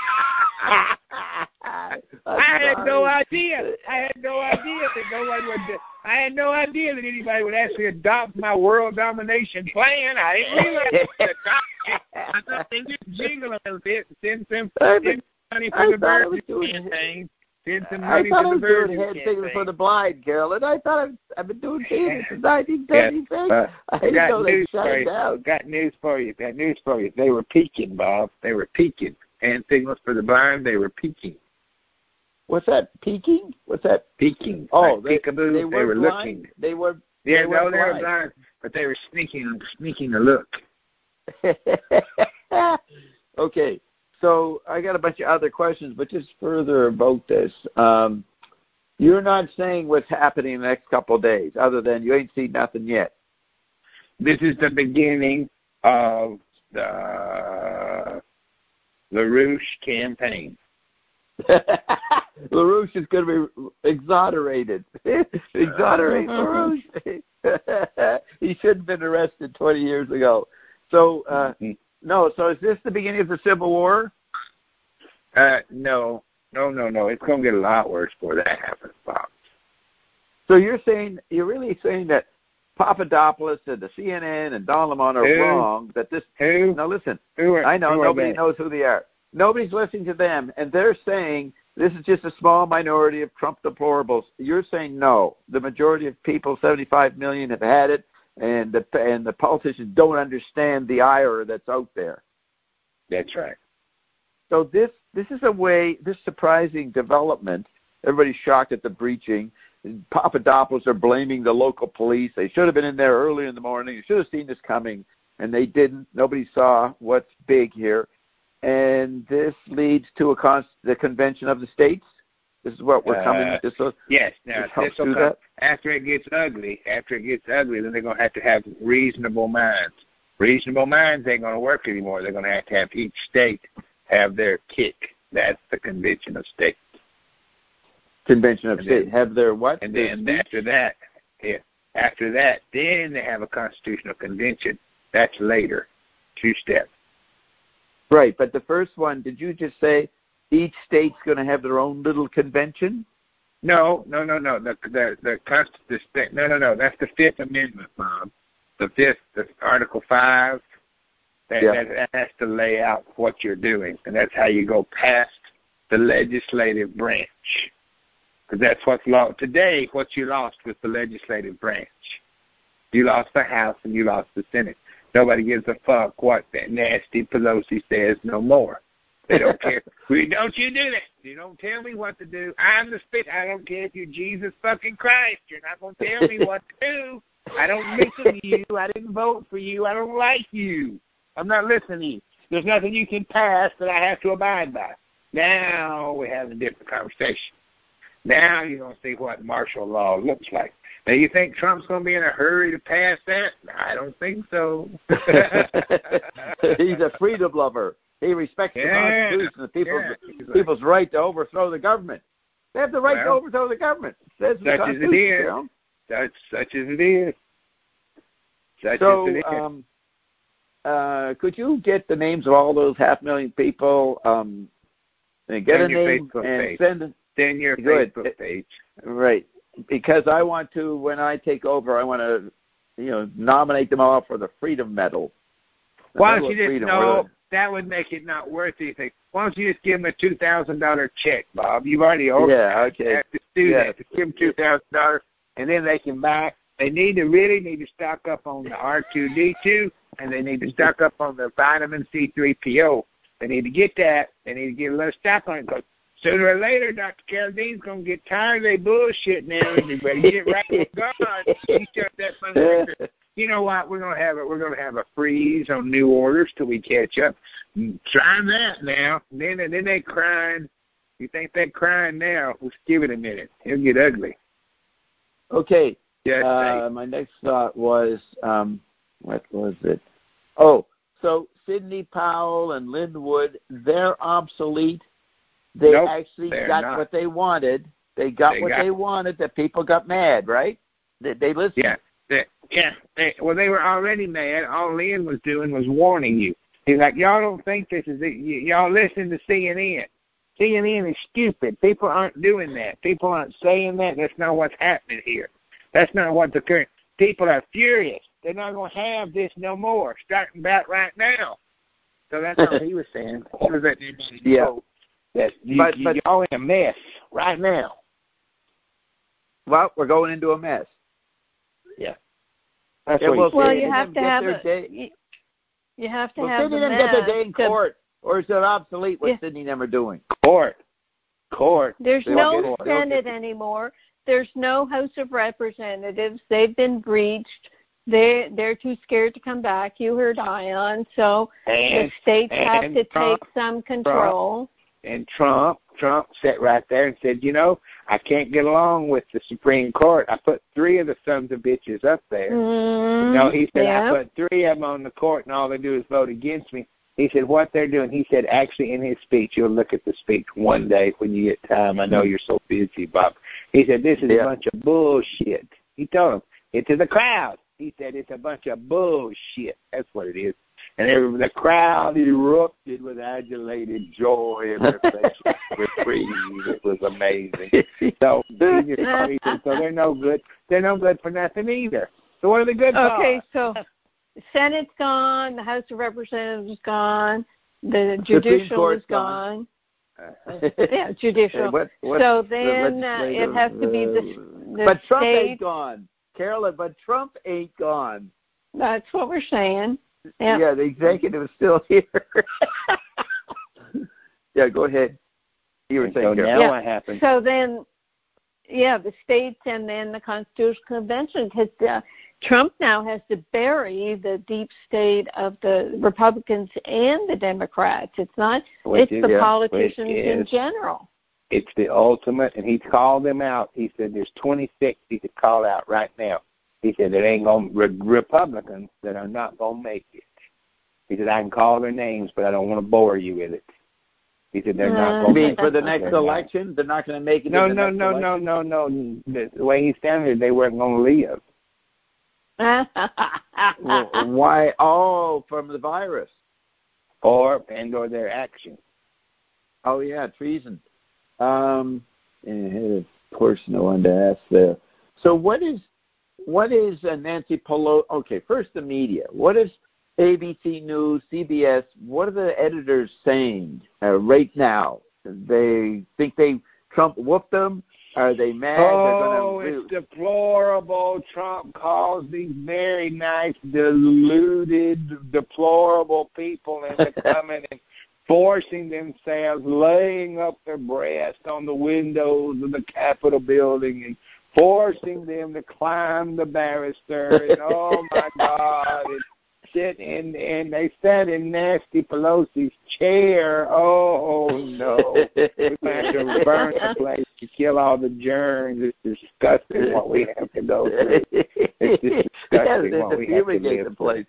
I had no idea. I had no idea that no one would. I had no idea that anybody would actually adopt my world domination plan. I didn't realize that. I thought they just jingle a little bit and send some send money for the Virgin campaign. Send some money for the Virgin campaign. For the blind, Carolyn. I thought I've, I've been doing theater since nineteen seventy-six. Uh, I didn't got know they shut it down. Got news for you. Got news for you. They were peaking, Bob. They were peaking. And signals for the blind, they were peaking. What's that? Peaking? What's that? Peaking. Oh, like they, peekaboo. they, were they were blind. looking. They were. Yeah, they no, were they blind. were blind, but they were sneaking, sneaking a look. Okay, so I got a bunch of other questions, but just further about this. Um, you're not saying what's happening in the next couple of days, other than you ain't seen nothing yet. This is the beginning of the LaRouche campaign. LaRouche is going to be exonerated. Exonerate LaRouche. He should have been arrested twenty years ago. So, uh, mm-hmm. no, so is this the beginning of the Civil War? Uh, no, no, no, no. It's going to get a lot worse before that happens, Bob. So you're saying, you're really saying that Papadopoulos and the C N N and Don Lemon are who? wrong, that this... Who? Now listen, who are, I know who nobody knows who they are. Nobody's listening to them, and they're saying this is just a small minority of Trump deplorables. You're saying no. The majority of people, seventy-five million, have had it, and the and the politicians don't understand the ire that's out there. That's right. So this this is a way, this surprising development. Everybody's shocked at the breaching. Papadopoulos are blaming the local police. They should have been in there early in the morning. They should have seen this coming, and they didn't. Nobody saw what's big here. And this leads to a con- the convention of the states. This is what we're coming. Uh, this will, yes. Now, this helps this do come, that. After it gets ugly, after it gets ugly, then they're going to have to have reasonable minds. Reasonable minds ain't going to work anymore. They're going to have to have each state have their kick. That's the convention of states. Convention of and states then, have their what? And their then speech? after that, yeah, after that, then they have a constitutional convention. That's later, two steps. Right, but the first one, did you just say each state's going to have their own little convention? No, no, no, no. The the the, const, the state, no, no, no. That's the Fifth Amendment, Bob. The fifth, the Article Five. That, yeah. that that has to lay out what you're doing, and that's how you go past the legislative branch. Because that's what's lost today. What you lost was the legislative branch. You lost the House and you lost the Senate. Nobody gives a fuck what that nasty Pelosi says no more. They don't care. We don't you do that. You don't tell me what to do. I'm the spit. I don't care if you're Jesus fucking Christ. You're not going to tell me what to do. I don't listen to you. I didn't vote for you. I don't like you. I'm not listening to you. There's nothing you can pass that I have to abide by. Now we're having a different conversation. Now you're going to see what martial law looks like. Now, you think Trump's going to be in a hurry to pass that? I don't think so. He's a freedom lover. He respects yeah, the Constitution and people's, yeah. people's right to overthrow the government. They have the right well, to overthrow the government. It says such as it is. You know? Such, such as it is. Such so, as it is. Um, uh, could you get the names of all those half million people? Um, and get send a your name Facebook and page. send. Send your Good. Facebook page. Right. Because I want to, when I take over, I want to, you know, nominate them all for the Freedom Medal. The Why Medal don't you just, Freedom, no, the, that would make it not worth anything. Why don't you just give them a two thousand dollars check, Bob? You've already ordered yeah, okay. have to do yeah. that. Just give them two thousand dollars, and then they can buy. They need to really need to stock up on the R two D two, and they need to stock up on the vitamin C three P O. They need to get that. They need to get a little stock on it, because sooner or later, Doctor Carradine's going to get tired of their bullshit now, and you better get right with God. He shut that fundraiser. You know what? We're going to have it. We're going to have a freeze on new orders till we catch up. Try that now. Then, and then they crying. You think they're crying now? Let's give it a minute. It'll get ugly. Okay. Yes, uh, my next thought was, um, what was it? Oh, so Sidney Powell and Linwood, they're obsolete. They nope, actually got not. what they wanted. They got they what got they wanted. That people got mad, right? They, they listened. Yeah, they, yeah. They, well, they were already mad. All Lynn was doing was warning you. He's like, y'all don't think this is it. Y- y'all listen to C N N. C N N is stupid. People aren't doing that. People aren't saying that. That's not what's happening here. That's not what's occurring. People are furious. They're not going to have this no more, starting about right now. So that's what he was saying. He was letting everybody yeah. know that you, but, you, but, y'all in a mess right now. Well, we're going into a mess. Yeah. That's yeah, what well, well you have to have a a, you, you have to well, have Sidney the them get their day in to, court, or is it obsolete what yeah. Sidney them are doing? Court. Court. There's They no get, Senate anymore. There's no House of Representatives. They've been breached. They they're too scared to come back. You heard Ion. So And, the states have and to Trump, take some control. and Trump, Trump sat right there and said, you know, I can't get along with the Supreme Court. I put three of the sons of bitches up there. Mm, no, he said, yeah. I put three of them on the court, and all they do is vote against me. He said, what they're doing, he said, actually in his speech, you'll look at the speech one day when you get time. I know you're so busy, Bob. He said, this is yeah. a bunch of bullshit. He told them, it's to the crowd. He said, it's a bunch of bullshit. That's what it is. And every, the crowd erupted with adulated joy and reflection. Reprieve. It was amazing. So, he just, he said, so they're no good. They're no good for nothing either. So what are they good for? Okay, so the Senate's gone, the House of Representatives is gone, the judicial is gone. gone. yeah, judicial. Hey, what, what, so then uh, it has to be the, the But Trump state. ain't gone. Carolyn, but Trump ain't gone. That's what we're saying. Yeah, yeah the executive is still here. yeah, go ahead. You were saying, so now yeah. what happens? So then, yeah, the states and then the Constitutional Convention, because uh, Trump now has to bury the deep state of the Republicans and the Democrats. It's not, Which it's is, the yeah, politicians in general. It's the ultimate, and he called them out. He said there's twenty-six he could call out right now. He said there ain't going re- Republicans that are not going to make it. He said, I can call their names, but I don't want to bore you with it. He said they're uh, not going to make it. For the next election? Not. They're not going to make it no, in the no, next no, election? no, no, no, no. The way he's standing there, they weren't going to live. well, why? Oh, from the virus. Or, and or their action. Oh, yeah, treason. Um, of course, no one to ask there. So what is what is uh, Nancy Pelosi? Okay, first the media. What is A B C News, C B S? What are the editors saying uh, right now? They think they Trump whooped them. Are they mad? Oh, They're gonna it's deplorable. Trump calls these very nice, deluded, deplorable people into coming and forcing themselves, laying up their breast on the windows of the Capitol building and forcing them to climb the banister. And, oh, my God, and sit in, and they sat in Nancy Pelosi's chair. Oh, no. We're going to have to burn the place to kill all the germs. It's disgusting what we have to go through. It's just disgusting yeah, what we have to live the place.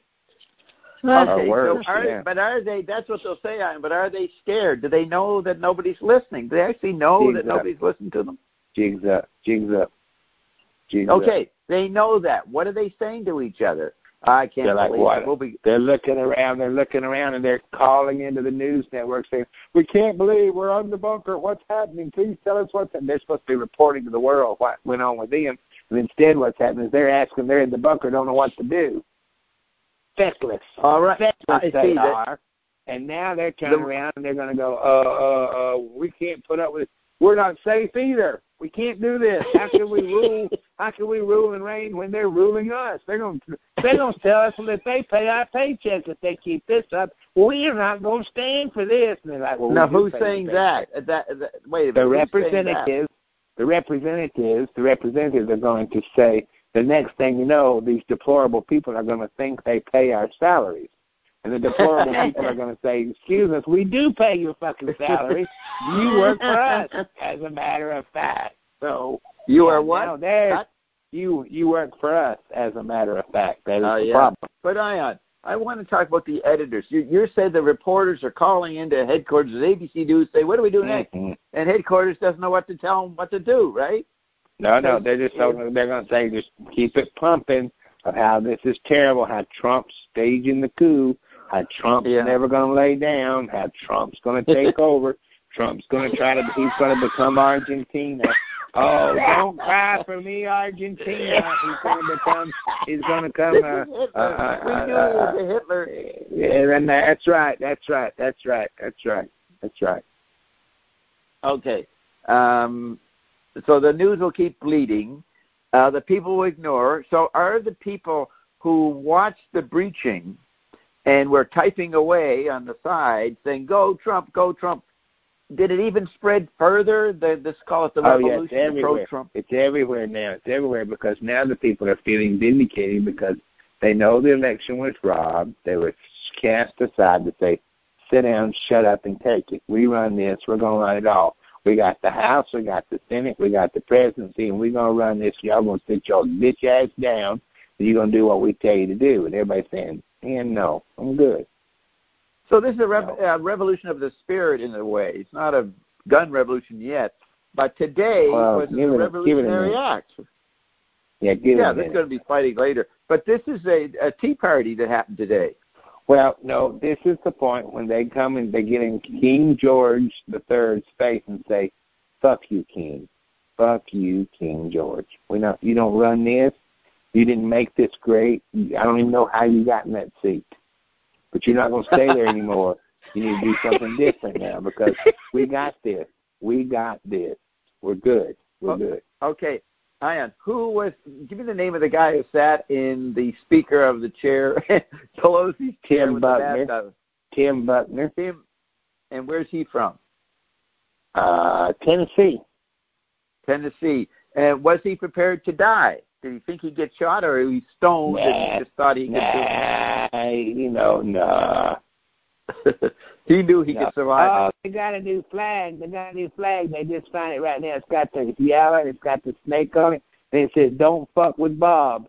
Okay, worse, so are, yeah. but are they, that's what they'll say, but are they scared? Do they know that nobody's listening? Do they actually know Jigs that up. nobody's listening to them? Jigs up, jigs up, jigs okay, up. They know that. What are they saying to each other? I can't they're believe like, it. We'll be... They're looking around, they're looking around, and they're calling into the news network saying, we can't believe we're on the bunker. What's happening? Please tell us what's happening. They're supposed to be reporting to the world what went on with them, and instead what's happening is they're asking, they're in the bunker, don't know what to do. Feckless. All right. Feckless I they see are. That. And now they're turning the, around and they're going to go, uh, uh, uh, we can't put up with it. We're not safe either. We can't do this. How can we rule? How can we rule and reign when they're ruling us? They're going to they're going to tell us that they pay our paychecks if they keep this up. We're not going to stand for this. And they're like, well, now, we who's saying that? that? that? Wait a minute. The representatives. The representatives. The representatives are going to say, the next thing you know, these deplorable people are going to think they pay our salaries. And the deplorable people are going to say, excuse us, we do pay your fucking salary. You work for us, as a matter of fact. So you are what? Now you you work for us, as a matter of fact. That is uh, the yeah. problem. But, Ion, I want to talk about the editors. You, you said the reporters are calling into headquarters of A B C News, say, what do we do next? Mm-hmm. And headquarters doesn't know what to tell them what to do, right? No, no, they're just they're going to say just keep it pumping of how this is terrible, how Trump's staging the coup, how Trump's yeah. never going to lay down, how Trump's going to take over, Trump's going to try to he's going to become Argentina. Oh, don't cry for me, Argentina. He's going to become he's going to come. Uh, uh, uh, we knew uh, he was a Hitler. Yeah, and that's right. That's right. That's right. That's right. That's right. Okay. Um. So the news will keep bleeding. Uh, the people will ignore. So are the people who watched the breaching and were typing away on the side saying, go Trump, go Trump, did it even spread further? The, let's call it the oh, revolution yeah, it's everywhere. pro-Trump. It's everywhere now. It's everywhere because now the people are feeling vindicated because they know the election was robbed. They were cast aside to say, sit down, shut up, and take it. We run this. We're going to run it all. We got the House, we got the Senate, we got the presidency, and we're going to run this. Y'all going to sit your bitch ass down, and you're going to do what we tell you to do. And everybody's saying, and no, I'm good. So this is a rev- uh, revolution of the spirit in a way. It's not a gun revolution yet, but today well, was a revolutionary a act. Yeah, give yeah, it this is going to be fighting later. But this is a, a tea party that happened today. Well, no, this is the point when they come and they get in King George the Third's face and say, "Fuck you, King. Fuck you, King George. We not, you don't run this. You didn't make this great. I don't even know how you got in that seat. But you're not going to stay there anymore. You need to do something different now because we got this. We got this. We're good. We're good." Okay. Ian, who was, give me the name of the guy who sat in the speaker of the chair, Pelosi's chair. Tim with Buckner. The Tim Buckner. Tim, and where's he from? Uh, Tennessee. Tennessee. And was he prepared to die? Did he think he'd get shot, or was he stoned nah, and he just thought he could nah, do it? You know, nah. He knew he no. could survive. Oh, they got a new flag. They got a new flag. They just found it right now. It's got the yellow. It's got the snake on it. And it says, "Don't fuck with Bob."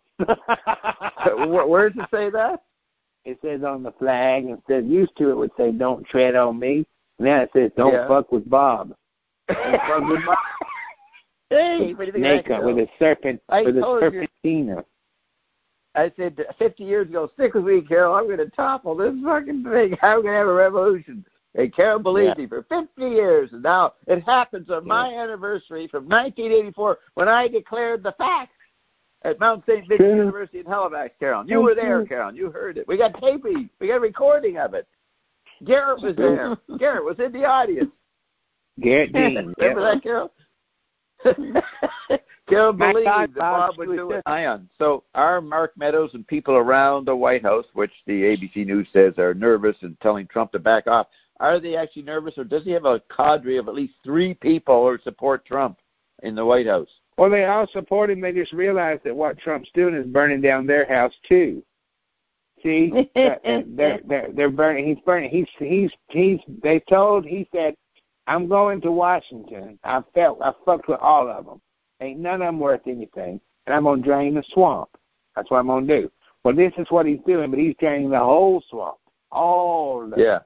Where does it say that? It says on the flag. Instead, used to it would say, "Don't tread on me." Now it says, "Don't yeah. fuck with Bob." Don't fuck with Bob. Hey, what do you think snake of that, with a serpent, I with a told serpentina. You. I said fifty years ago, stick with me, Carol. I'm going to topple this fucking thing. I'm going to have a revolution. And Carol believed yeah. me for fifty years. And now it happens on yeah. my anniversary from nineteen eighty-four when I declared the facts at Mount Saint Vincent University in Halifax, Carol. You were there, Carol. You heard it. We got taping. We got a recording of it. Garrett was there. Garrett was in the audience. Garrett Dean. Remember that, Carol? Carol believed that Bob would do it. Ion. So are Mark Meadows and people around the White House, which the A B C News says are nervous and telling Trump to back off, are they actually nervous, or does he have a cadre of at least three people who support Trump in the White House? Well, they all support him. They just realize that what Trump's doing is burning down their house too. See, they're, they're they're burning. He's burning. He's he's he's. They told. He said, "I'm going to Washington. I felt I fucked with all of them. Ain't none of them worth anything, and I'm gonna drain the swamp. That's what I'm gonna do." Well, this is what he's doing, but he's draining the whole swamp, all of yeah.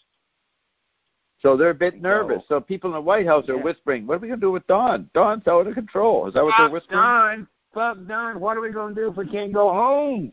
So they're a bit nervous. So, so people in the White House are yeah. whispering, "What are we gonna do with Don? Don's out of control." Is that what Fuck they're whispering? Don, fuck Don. What are we gonna do if we can't go home?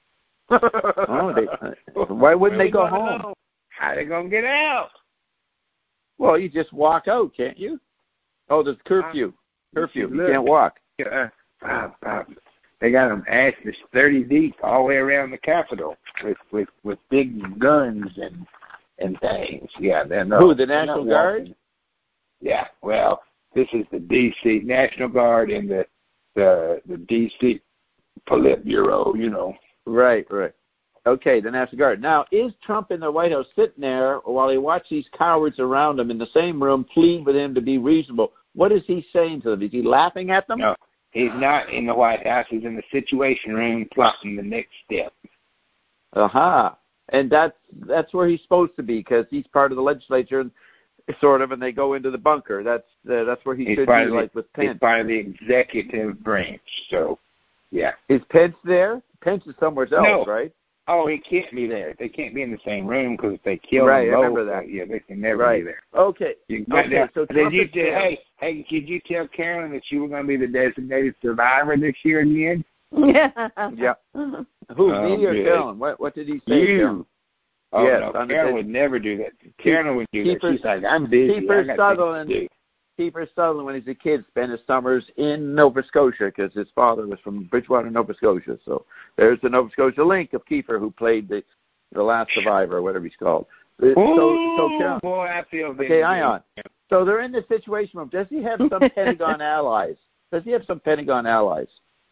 oh, they, why wouldn't they go home? Go? How are they gonna get out? Well, you just walk out, can't you? Oh, there's curfew. Curfew. You can't walk. Uh, uh, uh, they got them ashes thirty deep all the way around the Capitol with with, with big guns and and things. Yeah, they're no. Who? The National Guard? Walking. Yeah. Well, this is the D C National Guard and the the the D C Politburo. You know. Right. Right. Okay, the National Guard. Now, is Trump in the White House sitting there while he watches these cowards around him in the same room pleading with him to be reasonable? What is he saying to them? Is he laughing at them? No, he's not in the White House. He's in the Situation Room plotting the next step. Aha. Uh-huh. And that's, that's where he's supposed to be because he's part of the legislature, sort of, and they go into the bunker. That's uh, that's where he he's should be, the, like with Pence. He's part of the executive branch, so, yeah. Is Pence there? Pence is somewhere else, no. right? Oh, he can't be there. They can't be in the same room because if they kill right, him, I remember that. Yeah, they can never right. be there. Okay. You okay. there. So did Trump you is tell, hey, hey, could you tell Carolyn that you were going to be the designated survivor this year again? Yeah. yeah. Who, oh, me or good. Carolyn? What What did he say? You. Carolyn? Oh, yes, no, Carolyn would never do that. Carolyn would do Kiefer, that. She's like, I'm busy. Kiefer I got Sutherland. to do. Kiefer Sutherland, when he's a kid, spent his summers in Nova Scotia because his father was from Bridgewater, Nova Scotia. So there's the Nova Scotia link of Kiefer, who played the the last survivor, whatever he's called. Ooh, so, so Carolyn, boy, I feel okay, Ion. So they're in the situation room. Does he have some Pentagon allies? Does he have some Pentagon allies?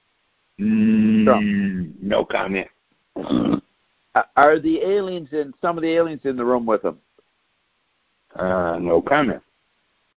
Mm, Trump. No comment. Uh, are the aliens in some of the aliens in the room with him? Uh, no comment.